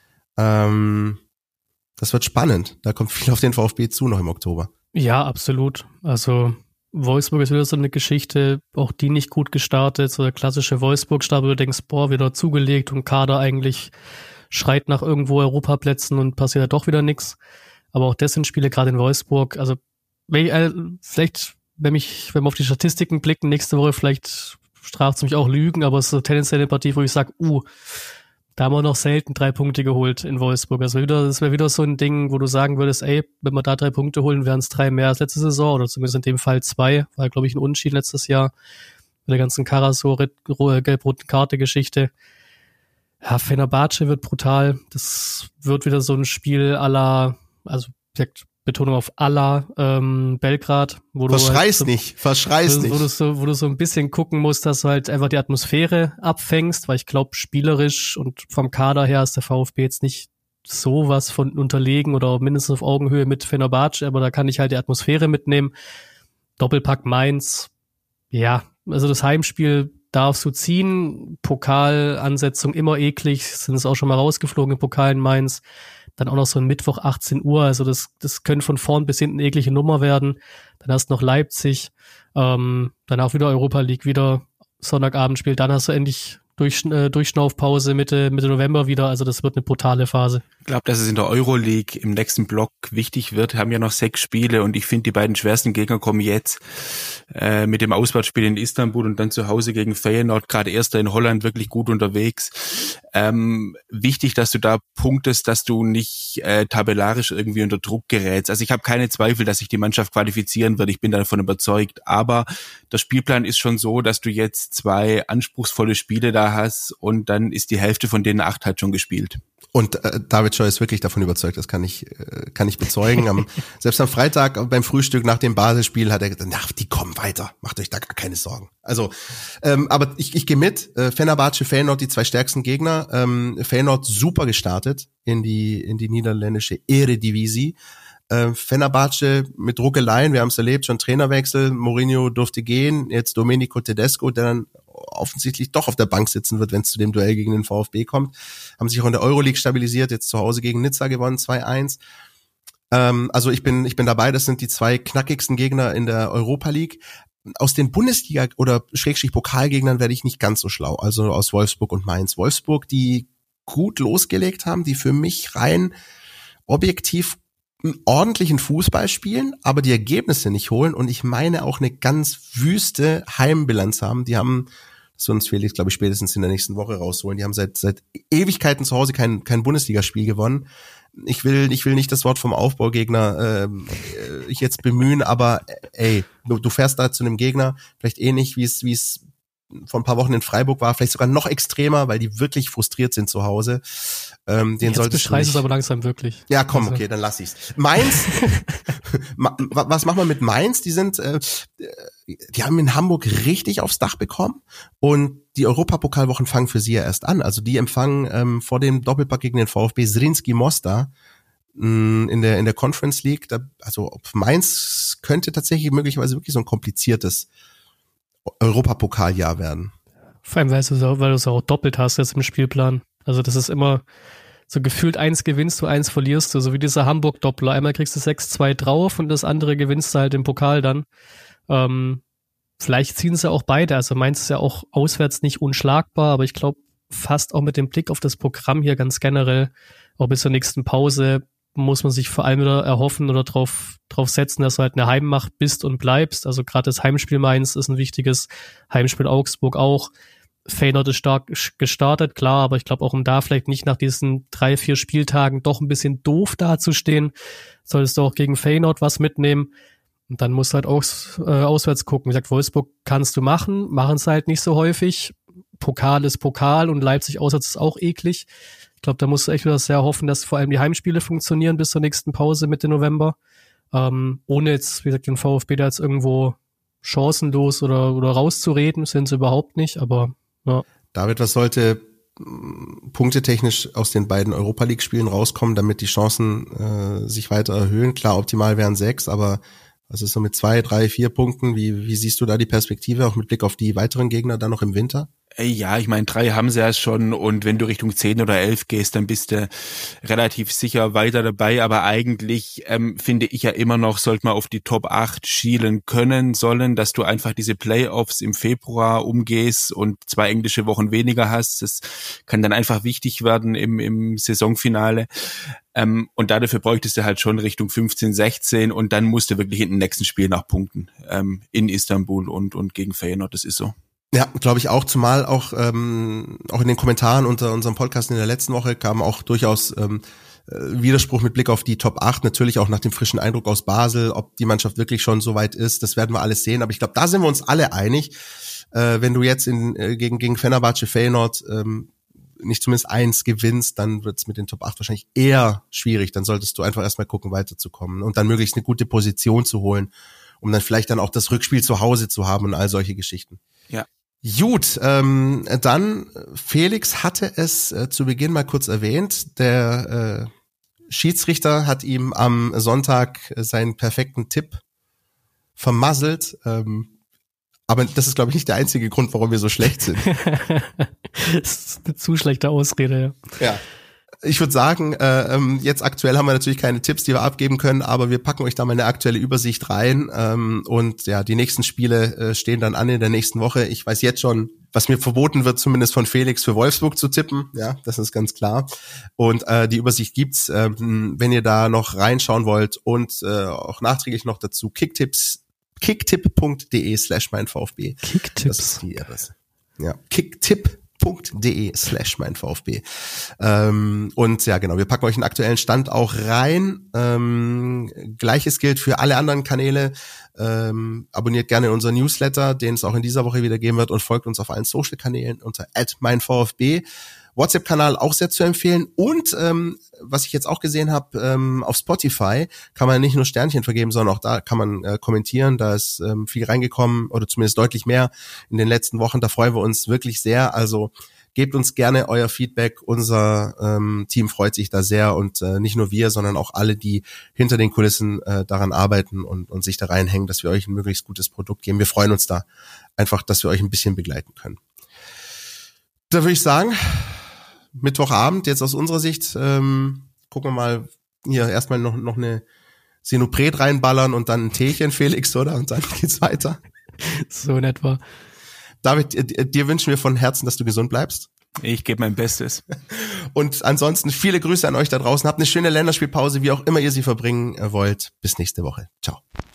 Ähm, das wird spannend. Da kommt viel auf den VfB zu noch im Oktober. Ja, absolut. Also Wolfsburg ist wieder so eine Geschichte, auch die nicht gut gestartet. So der klassische Wolfsburg-Start, wo du denkst, boah, wieder zugelegt und Kader eigentlich schreit nach irgendwo Europaplätzen und passiert da doch wieder nichts. Aber auch das sind Spiele gerade in Wolfsburg. Also vielleicht wenn mich, wenn wir auf die Statistiken blicken, nächste Woche vielleicht straft es mich auch Lügen, aber es ist so tendenziell eine Partie, wo ich sage, uh, da haben wir noch selten drei Punkte geholt in Wolfsburg. Also wieder, das wäre wieder so ein Ding, wo du sagen würdest, ey, wenn wir da drei Punkte holen, wären es drei mehr als letzte Saison oder zumindest in dem Fall zwei. War, glaube ich, ein Unentschieden letztes Jahr mit der ganzen Karasor-gelb-roten Karte-Geschichte. Ja, Fenerbahce wird brutal. Das wird wieder so ein Spiel à la, also direkt Betonung auf à la ähm, Belgrad, wo du verschreiß halt so, nicht, verschreiß wo, nicht. Wo du, so, wo du so ein bisschen gucken musst, dass du halt einfach die Atmosphäre abfängst, weil ich glaube, spielerisch und vom Kader her ist der VfB jetzt nicht sowas von unterlegen oder mindestens auf Augenhöhe mit Fenerbahce, aber da kann ich halt die Atmosphäre mitnehmen. Doppelpack Mainz, ja, also das Heimspiel darfst du ziehen, Pokalansetzung immer eklig, sind es auch schon mal rausgeflogen im Pokal in Mainz. Dann auch noch so ein Mittwoch achtzehn Uhr, also das das könnte von vorn bis hinten eine eklige Nummer werden. Dann hast du noch Leipzig, ähm, danach wieder Europa League, wieder Sonntagabendspiel, dann hast du endlich durch, äh, Durchschnaufpause Mitte Mitte November wieder, also das wird eine brutale Phase. Ich glaube, dass es in der Euroleague im nächsten Block wichtig wird. Wir haben ja noch sechs Spiele und ich finde, die beiden schwersten Gegner kommen jetzt äh, mit dem Auswärtsspiel in Istanbul und dann zu Hause gegen Feyenoord, gerade Erster in Holland, wirklich gut unterwegs. Ähm, wichtig, dass du da punktest, dass du nicht äh, tabellarisch irgendwie unter Druck gerätst. Also ich habe keine Zweifel, dass sich die Mannschaft qualifizieren wird. Ich bin davon überzeugt. Aber der Spielplan ist schon so, dass du jetzt zwei anspruchsvolle Spiele da hast und dann ist die Hälfte von denen acht halt schon gespielt. Und äh, David Scheu ist wirklich davon überzeugt, das kann ich äh, kann ich bezeugen. Am, selbst am Freitag beim Frühstück nach dem Basisspiel hat er gesagt, ach, die kommen weiter, macht euch da gar keine Sorgen. Also, ähm, aber ich, ich gehe mit, äh, Fenerbahce, Feyenoord, die zwei stärksten Gegner. Ähm, Feyenoord super gestartet in die in die niederländische Eredivisie. Äh, Fenerbahce mit Ruckeleien, wir haben es erlebt, schon Trainerwechsel, Mourinho durfte gehen, jetzt Domenico Tedesco, der dann offensichtlich doch auf der Bank sitzen wird, wenn es zu dem Duell gegen den VfB kommt. Haben sich auch in der Euroleague stabilisiert, jetzt zu Hause gegen Nizza gewonnen, zwei eins. Ähm, also ich bin ich bin dabei, das sind die zwei knackigsten Gegner in der Europa League. Aus den Bundesliga- oder Schrägstrich Pokalgegnern werde ich nicht ganz so schlau, also aus Wolfsburg und Mainz. Wolfsburg, die gut losgelegt haben, die für mich rein objektiv einen ordentlichen Fußball spielen, aber die Ergebnisse nicht holen und ich meine auch eine ganz wüste Heimbilanz haben. Die haben, das wird uns Felix, glaube ich, spätestens in der nächsten Woche rausholen, die haben seit seit Ewigkeiten zu Hause kein kein Bundesligaspiel gewonnen. Ich will ich will nicht das Wort vom Aufbaugegner äh, ich jetzt bemühen, aber ey, du, du fährst da zu einem Gegner, vielleicht ähnlich wie es wie es vor ein paar Wochen in Freiburg war, vielleicht sogar noch extremer, weil die wirklich frustriert sind zu Hause. Ähm, den Jetzt beschreibst du es aber langsam wirklich. Ja, komm, also. Okay, dann lass ich's. Mainz, was machen wir mit Mainz? Die sind, äh, die haben in Hamburg richtig aufs Dach bekommen und die Europapokalwochen fangen für sie ja erst an. Also die empfangen ähm, vor dem Doppelpack gegen den VfB Zrinjski Mostar mh, in der in der Conference League. Da, also Mainz könnte tatsächlich möglicherweise wirklich so ein kompliziertes Europapokaljahr werden. Vor allem, weil du es auch, weil du es auch doppelt hast jetzt im Spielplan. Also das ist immer so gefühlt eins gewinnst du, eins verlierst du. So wie dieser Hamburg-Doppler. Einmal kriegst du sechs zwei drauf und das andere gewinnst du halt im Pokal dann. Ähm, vielleicht ziehen sie auch beide. Also Mainz ist ja auch auswärts nicht unschlagbar, aber ich glaube, fast auch mit dem Blick auf das Programm hier ganz generell, auch bis zur nächsten Pause, muss man sich vor allem wieder erhoffen oder drauf, drauf setzen, dass du halt eine Heimmacht bist und bleibst. Also gerade das Heimspiel Mainz ist ein wichtiges, Heimspiel Augsburg auch. Feyenoord ist stark gestartet, klar, aber ich glaube auch, um da vielleicht nicht nach diesen drei, vier Spieltagen doch ein bisschen doof dazustehen, solltest du auch gegen Feyenoord was mitnehmen. Und dann musst du halt auch äh, auswärts gucken. Wie gesagt, Wolfsburg kannst du machen, machen es halt nicht so häufig. Pokal ist Pokal und Leipzig auswärts ist auch eklig. Ich glaube, da musst du echt wieder sehr hoffen, dass vor allem die Heimspiele funktionieren bis zur nächsten Pause Mitte November. Ähm, ohne jetzt, wie gesagt, den VfB da jetzt irgendwo chancenlos oder, oder rauszureden, sind sie überhaupt nicht, aber ja. David, was sollte punktetechnisch aus den beiden Europa-League-Spielen rauskommen, damit die Chancen äh, sich weiter erhöhen? Klar, optimal wären sechs, aber was ist so mit zwei, drei, vier Punkten? Wie, wie siehst du da die Perspektive, auch mit Blick auf die weiteren Gegner dann noch im Winter? Ja, ich meine, drei haben sie ja schon und wenn du Richtung zehn oder elf gehst, dann bist du relativ sicher weiter dabei, aber eigentlich ähm, finde ich ja immer noch, sollte man auf die Top acht schielen können sollen, dass du einfach diese Playoffs im Februar umgehst und zwei englische Wochen weniger hast. Das kann dann einfach wichtig werden im, im Saisonfinale. Ähm, und dafür bräuchtest du halt schon Richtung fünfzehn, sechzehn und dann musst du wirklich in den nächsten Spiel nach Punkten ähm, in Istanbul und, und gegen Feyenoord, das ist so. Ja, glaube ich auch, zumal auch ähm, auch in den Kommentaren unter unserem Podcast in der letzten Woche kam auch durchaus ähm, Widerspruch mit Blick auf die Top acht, natürlich auch nach dem frischen Eindruck aus Basel, ob die Mannschaft wirklich schon so weit ist, das werden wir alles sehen, aber ich glaube, da sind wir uns alle einig, äh, wenn du jetzt in äh, gegen gegen Fenerbahce Feyenoord ähm, nicht zumindest eins gewinnst, dann wird's mit den Top acht wahrscheinlich eher schwierig, dann solltest du einfach erstmal gucken, weiterzukommen und dann möglichst eine gute Position zu holen, um dann vielleicht dann auch das Rückspiel zu Hause zu haben und all solche Geschichten. Ja. Gut, ähm, dann Felix hatte es äh, zu Beginn mal kurz erwähnt, der äh, Schiedsrichter hat ihm am Sonntag äh, seinen perfekten Tipp vermasselt, ähm, aber das ist, glaube ich, nicht der einzige Grund, warum wir so schlecht sind. Das ist eine zu schlechte Ausrede, ja. Ja. Ich würde sagen, äh, jetzt aktuell haben wir natürlich keine Tipps, die wir abgeben können, aber wir packen euch da mal eine aktuelle Übersicht rein ähm, und ja, die nächsten Spiele äh, stehen dann an in der nächsten Woche. Ich weiß jetzt schon, was mir verboten wird, zumindest von Felix, für Wolfsburg zu tippen, ja, das ist ganz klar. Und äh, die Übersicht gibt's, äh, wenn ihr da noch reinschauen wollt und äh, auch nachträglich noch dazu Kicktipps, kicktipp.de slash mein VfB. Kicktipps. Das ist die Adresse. Ja, Kicktipp. .de slash mein VfB. Ähm, und ja, genau, wir packen euch einen aktuellen Stand auch rein. Ähm, Gleiches gilt für alle anderen Kanäle. Ähm, abonniert gerne unseren Newsletter, den es auch in dieser Woche wieder geben wird, und folgt uns auf allen Social-Kanälen unter at mein VfB. WhatsApp-Kanal auch sehr zu empfehlen. Und ähm, was ich jetzt auch gesehen habe, ähm, auf Spotify kann man nicht nur Sternchen vergeben, sondern auch da kann man äh, kommentieren. Da ist ähm, viel reingekommen oder zumindest deutlich mehr in den letzten Wochen. Da freuen wir uns wirklich sehr. Also gebt uns gerne euer Feedback. Unser ähm, Team freut sich da sehr und äh, nicht nur wir, sondern auch alle, die hinter den Kulissen äh, daran arbeiten und, und sich da reinhängen, dass wir euch ein möglichst gutes Produkt geben. Wir freuen uns da einfach, dass wir euch ein bisschen begleiten können. Da würde ich sagen, Mittwochabend, jetzt aus unserer Sicht, ähm, gucken wir mal, hier erstmal noch noch eine Sinopret reinballern und dann ein Teechen, Felix, oder? Und dann geht's weiter. So in etwa. David, dir wünschen wir von Herzen, dass du gesund bleibst. Ich gebe mein Bestes. Und ansonsten viele Grüße an euch da draußen. Habt eine schöne Länderspielpause, wie auch immer ihr sie verbringen wollt. Bis nächste Woche. Ciao.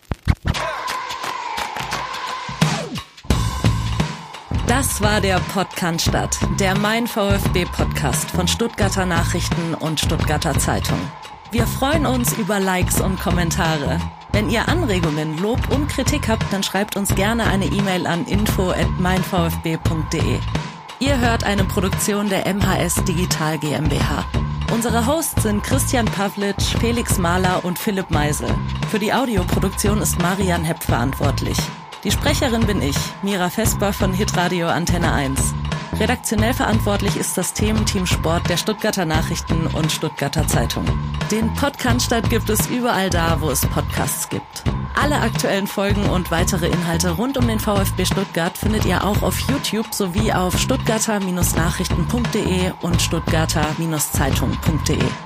Das war der Podcast, der Mein VfB-Podcast von Stuttgarter Nachrichten und Stuttgarter Zeitung. Wir freuen uns über Likes und Kommentare. Wenn ihr Anregungen, Lob und Kritik habt, dann schreibt uns gerne eine E-Mail an info at mein VfB punkt de. Ihr hört eine Produktion der M H S Digital GmbH. Unsere Hosts sind Christian Pavlic, Felix Mahler und Philipp Meisel. Für die Audioproduktion ist Marian Hepp verantwortlich. Die Sprecherin bin ich, Mira Vesper von Hitradio Antenne eins. Redaktionell verantwortlich ist das Thementeam Sport der Stuttgarter Nachrichten und Stuttgarter Zeitung. Den Podcast gibt es überall da, wo es Podcasts gibt. Alle aktuellen Folgen und weitere Inhalte rund um den VfB Stuttgart findet ihr auch auf YouTube sowie auf stuttgarter Bindestrich nachrichten punkt de und stuttgarter Bindestrich zeitung punkt de.